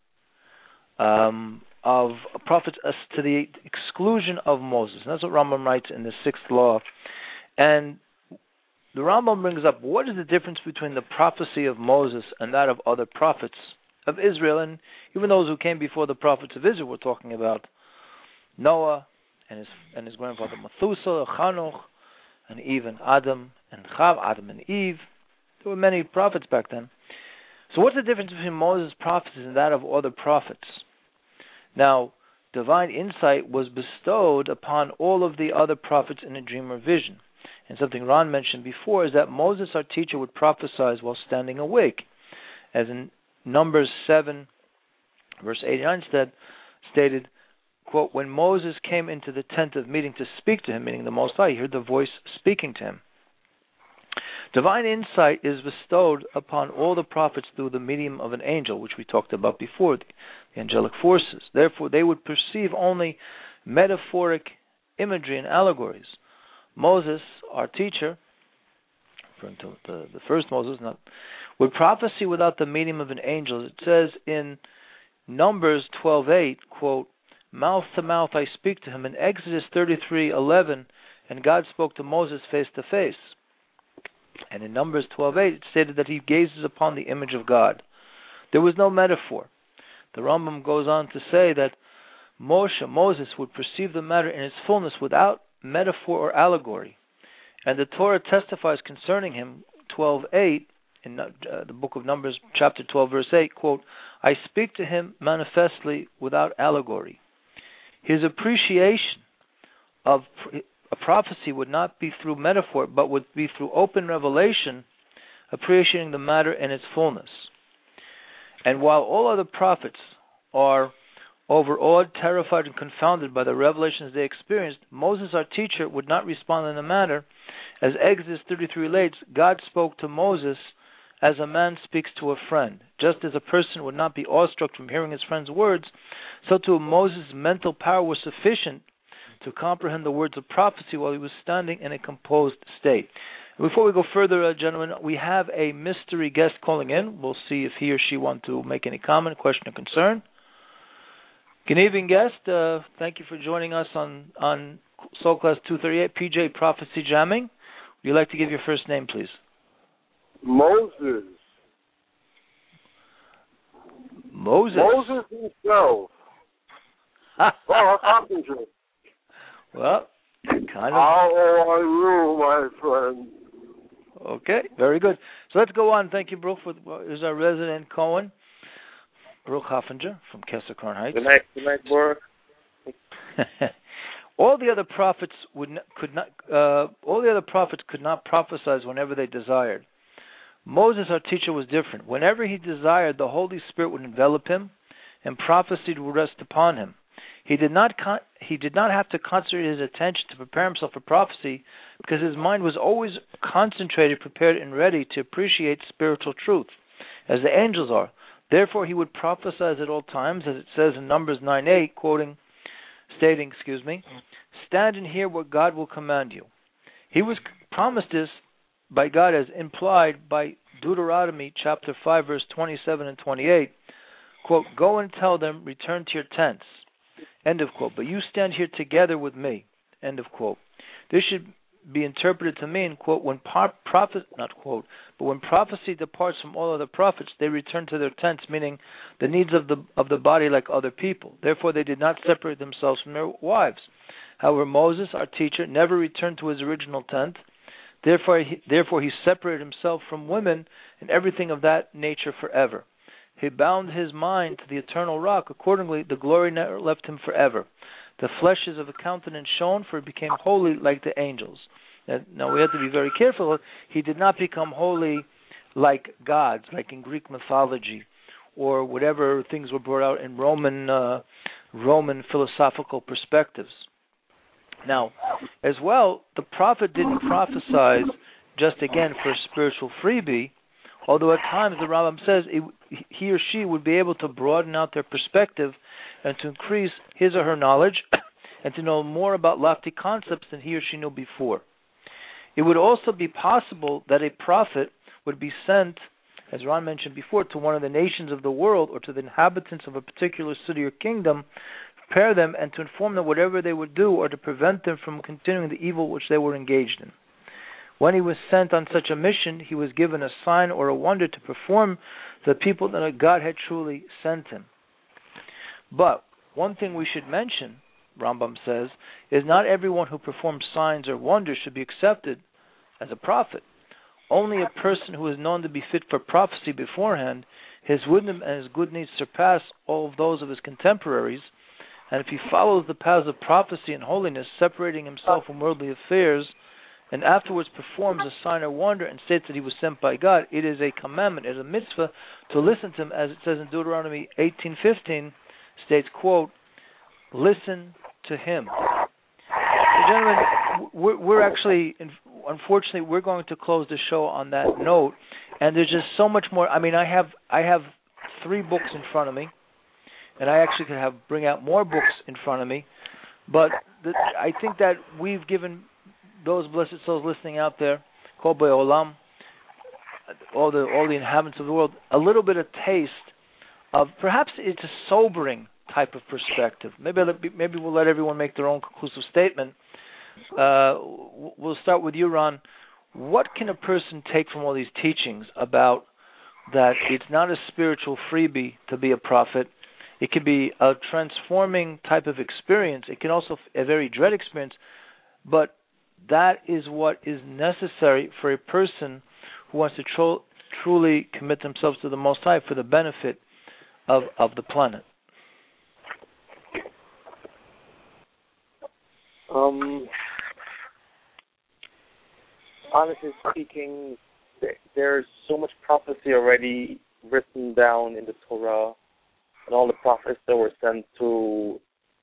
um, of prophets uh, to the exclusion of Moses. And that's what Rambam writes in the sixth law. And the Rambam brings up, what is the difference between the prophecy of Moses and that of other prophets of Israel? And even those who came before the prophets of Israel, we're talking about Noah and his and his grandfather Methuselah, Chanoch, and even Adam and Chav, Adam and Eve. There were many prophets back then. So what's the difference between Moses' prophecy and that of other prophets? Now, divine insight was bestowed upon all of the other prophets in a dream or vision. And something Ron mentioned before is that Moses, our teacher, would prophesy while standing awake. As in Numbers seven, verse eighty-nine said, stated, quote, when Moses came into the tent of meeting to speak to him, meaning the Most High, he heard the voice speaking to him. Divine insight is bestowed upon all the prophets through the medium of an angel, which we talked about before, the, the angelic forces. Therefore, they would perceive only metaphoric imagery and allegories. Moses, our teacher, referring to the, the first Moses, not, would prophesy without the medium of an angel. It says in Numbers twelve eight, quote, mouth to mouth I speak to him. In Exodus thirty-three eleven, and God spoke to Moses face to face. And in Numbers twelve eight, it stated that he gazes upon the image of God. There was no metaphor. The Rambam goes on to say that Moshe, Moses, would perceive the matter in its fullness without metaphor or allegory. And the Torah testifies concerning him, twelve eight, in uh, the book of Numbers, chapter twelve, verse eight, quote, I speak to him manifestly without allegory. His appreciation of a prophecy would not be through metaphor, but would be through open revelation, appreciating the matter in its fullness. And while all other prophets are overawed, terrified, and confounded by the revelations they experienced, Moses, our teacher, would not respond in the manner. As Exodus thirty-three relates, God spoke to Moses as a man speaks to a friend. Just as a person would not be awestruck from hearing his friend's words, so too Moses' mental power was sufficient to comprehend the words of prophecy while he was standing in a composed state. Before we go further, uh, gentlemen, we have a mystery guest calling in. We'll see if he or she wants to make any comment, question, or concern. Good evening, guest. Uh, thank you for joining us on, on Soul Class two thirty-eight, P J Prophecy Jamming. Would you like to give your first name, please? Moses. Moses. Moses himself. Oh, Hoppinger. Well, kind of. How are you, my friend? Okay, very good. So let's go on. Thank you, Baruch. For, is our resident Cohen, Baruch Hoffinger from Kessler Crown Heights. Good night, good night, Baruch. All the other prophets would not, could not. Uh, all the other prophets could not prophesy whenever they desired. Moses, our teacher, was different. Whenever he desired, the Holy Spirit would envelop him, and prophecy would rest upon him. He did not con- he did not have to concentrate his attention to prepare himself for prophecy, because his mind was always concentrated, prepared, and ready to appreciate spiritual truth, as the angels are. Therefore, he would prophesy at all times, as it says in Numbers nine eight, quoting, stating, excuse me, stand and hear what God will command you. He was promised this by God as implied by Deuteronomy chapter five, verse twenty-seven and twenty-eight, quote, go and tell them, return to your tents, end of quote, but you stand here together with me, end of quote. This should be interpreted to mean, quote, when prophet, not quote, but when prophecy departs from all other prophets, they return to their tents, meaning the needs of the of the body like other people. Therefore, they did not separate themselves from their wives. However, Moses, our teacher, never returned to his original tent. Therefore he, therefore, he separated himself from women and everything of that nature forever. He bound his mind to the eternal rock. Accordingly, the glory never left him forever. The flesh is of a countenance shone, for it became holy like the angels. Now we have to be very careful. He did not become holy like gods, like in Greek mythology, or whatever things were brought out in Roman uh, Roman philosophical perspectives. Now, as well, the prophet didn't prophesy just again for a spiritual freebie, although at times the Rambam says it, he or she would be able to broaden out their perspective and to increase his or her knowledge and to know more about lofty concepts than he or she knew before. It would also be possible that a prophet would be sent, as Ron mentioned before, to one of the nations of the world or to the inhabitants of a particular city or kingdom, prepare them and to inform them whatever they would do or to prevent them from continuing the evil which they were engaged in. When he was sent on such a mission, he was given a sign or a wonder to perform to the people that God had truly sent him. But one thing we should mention, Rambam says, is not everyone who performs signs or wonders should be accepted as a prophet. Only a person who is known to be fit for prophecy beforehand, his wisdom and his good deeds surpass all of those of his contemporaries, and if he follows the paths of prophecy and holiness, separating himself from worldly affairs, and afterwards performs a sign or wonder and states that he was sent by God, it is a commandment, it is a mitzvah to listen to him, as it says in Deuteronomy eighteen fifteen, states, quote, listen to him. So gentlemen, we're, we're actually, unfortunately, we're going to close the show on that note, and there's just so much more. I mean, I have I have three books in front of me, and I actually could have bring out more books in front of me, but the, I think that we've given those blessed souls listening out there, Kol B'Olam, all the all the inhabitants of the world, a little bit of taste of perhaps it's a sobering type of perspective. Maybe maybe we'll let everyone make their own conclusive statement. Uh, we'll start with you, Ron. What can a person take from all these teachings about that it's not a spiritual freebie to be a prophet? It can be a transforming type of experience. It can also be a very dread experience, but that is what is necessary for a person who wants to tro- truly commit themselves to the Most High for the benefit of, of the planet. Um, honestly speaking, there's so much prophecy already written down in the Torah, and all the prophets that were sent to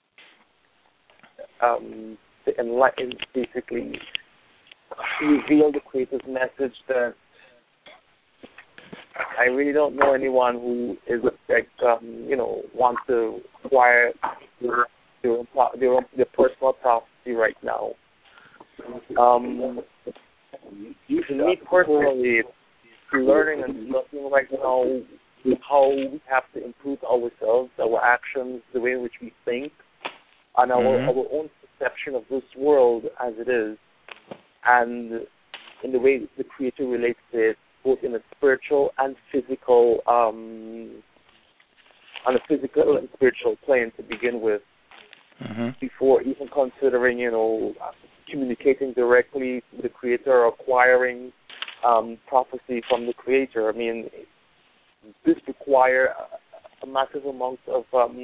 um, to enlighten, basically reveal the Creator's message. That I really don't know anyone who is like um, you know wants to acquire their their, their, their personal prophecy right now. Um, to me personally, learning and looking right now how we have to improve ourselves, our actions, the way in which we think, and our, mm-hmm. our own perception of this world as it is, and in the way the Creator relates to it, both in a spiritual and physical, um, on a physical and spiritual plane to begin with, mm-hmm. before even considering, you know, communicating directly with the Creator or acquiring um, prophecy from the Creator. I mean, this requires a, a massive amount of, um,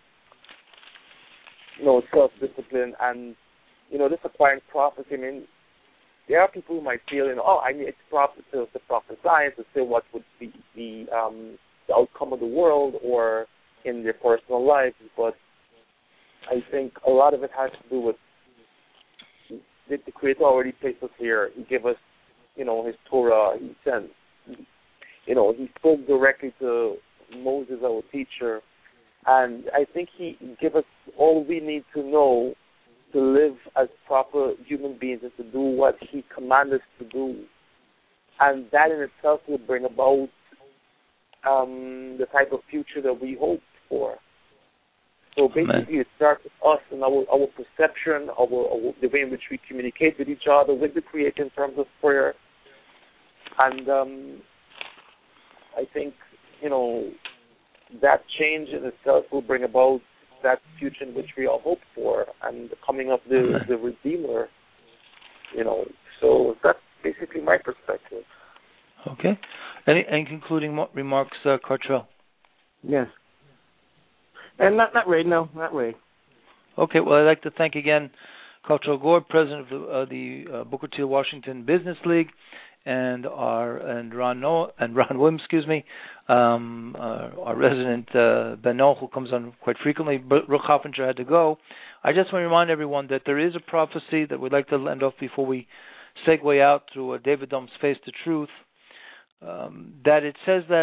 you know, self-discipline and, you know, this acquiring prophecy. I mean, there are people who might feel, you know, oh, I need to, prophet, to, to prophesy, to say what would be the, um, the outcome of the world or in their personal lives, but I think a lot of it has to do with the, the Creator already placed us here. He gave us, you know, His Torah. He sent, you know, He spoke directly to Moses, our teacher, and I think He gave us all we need to know to live as proper human beings and to do what He commanded us to do. And that in itself will bring about um, the type of future that we hope for. So basically, Amen. It starts with us and our, our perception, our, our, the way in which we communicate with each other, with the Creator in terms of prayer. And um, I think, you know, that change in itself will bring about that future in which we all hope for and the coming of the, the Redeemer, you know. So that's basically my perspective. Okay. Any, any concluding remarks, uh, Cartrell? Yes. And not not Ray, no, not Ray. Okay, well, I'd like to thank again Cultural Gore, president of the, uh, the uh, Booker T. Washington Business League, and our and Ron Noah, and Ron Williams, excuse me, um, uh, our resident uh, Beno, who comes on quite frequently. But Ruch Hoffinger had to go. I just want to remind everyone that there is a prophecy that we'd like to end off before we segue out through uh, David Dom's Face the Truth. Um, that it says that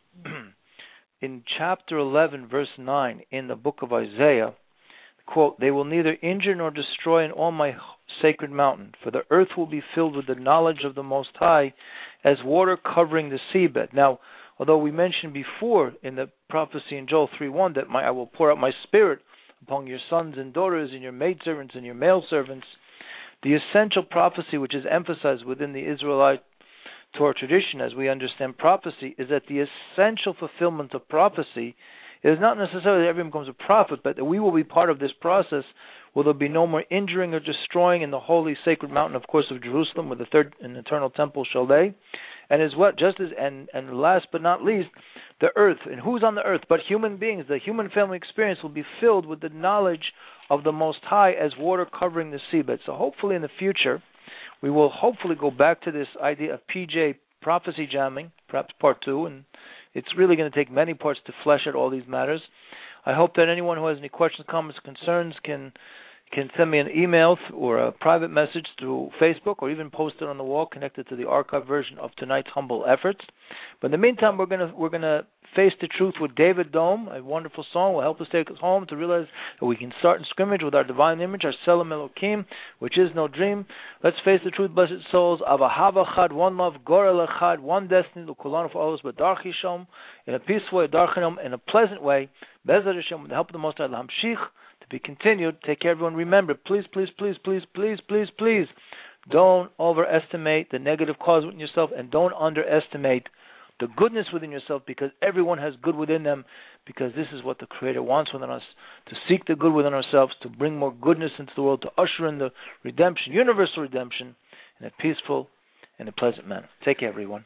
in chapter eleven, verse nine, in the book of Isaiah, quote, "They will neither injure nor destroy in all my sacred mountain, for the earth will be filled with the knowledge of the Most High as water covering the seabed." Now, although we mentioned before in the prophecy in Joel three one that my, I will pour out my spirit upon your sons and daughters and your maidservants and your male servants, the essential prophecy which is emphasized within the Israelite Torah tradition as we understand prophecy is that the essential fulfillment of prophecy is not necessarily that everyone becomes a prophet, but that we will be part of this process where there will be no more injuring or destroying in the holy sacred mountain, of course, of Jerusalem, where the third and eternal temple shall lay. And as what, just as, and, and last but not least, the earth, and who's on the earth but human beings, the human family experience will be filled with the knowledge of the Most High as water covering the seabed. So hopefully in the future, we will hopefully go back to this idea of P J prophecy jamming, perhaps part two, and it's really going to take many parts to flesh out all these matters. I hope that anyone who has any questions, comments, concerns can can send me an email or a private message through Facebook, or even post it on the wall connected to the archive version of tonight's humble efforts. But in the meantime, we're gonna we're gonna face the truth with David Dome, a wonderful song will help us take us home to realize that we can start in scrimmage with our divine image, our Selam Elokim, which is no dream. Let's face the truth, blessed souls. Avahava Chad, one love, Gorel Echad, one destiny, Lukulanu for all of us, but Darchishom, in a peaceful way, Darchinom, in a pleasant way, Bezat Hashem, with the help of the Most High, L'hamshich, to be continued. Take care, everyone. Remember, please, please, please, please, please, please, please, don't overestimate the negative cause within yourself, and don't underestimate the goodness within yourself, because everyone has good within them, because this is what the Creator wants within us, to seek the good within ourselves, to bring more goodness into the world, to usher in the redemption, universal redemption, in a peaceful and a pleasant manner. Take care, everyone.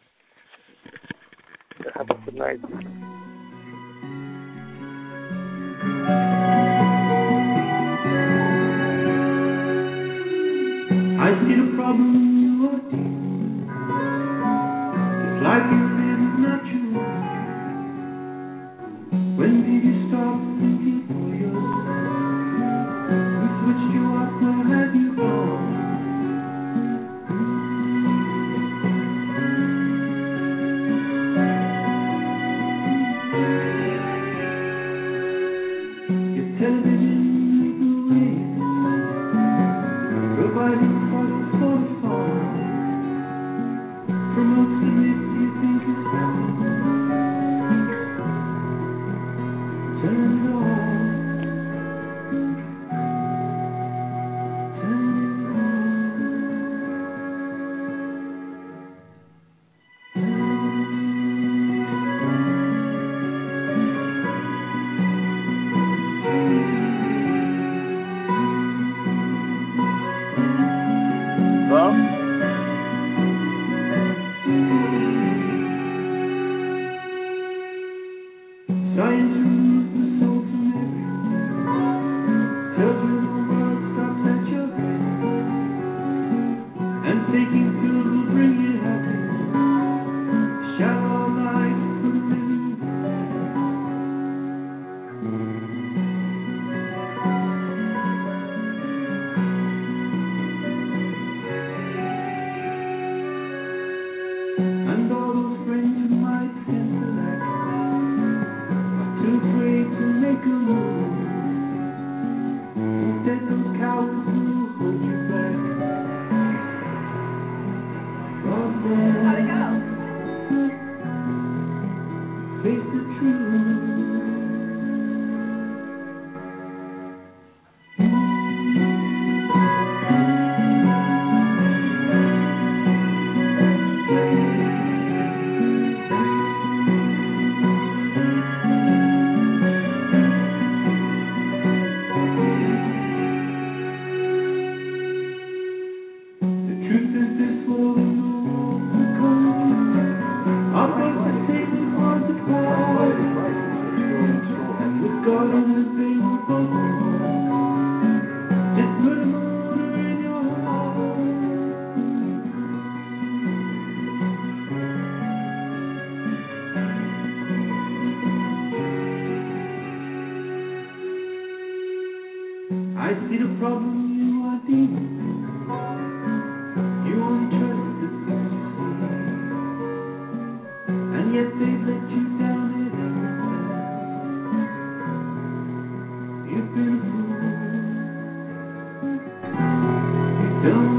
Have a good night. I see the problem in your teeth. It's like you said it's not true. When did you stop thinking for yourself? We switched you up, where have you gone? Your television is the way. Providing products for the farm. Promotes the myth you think is better. Turn it on. Turn it Science removes the soul from everything. Tells you the world stops at your feet. And taking pills will bring you happiness. Shallow life for the living. And all those friends who might intellect are too afraid to make a move. Instead, those cowards who hold you back. God damn. Face the truth. The truth is this world and the world will come to. I'll make the Satan hard to fight. And with God on the thing we're both alone. Tell me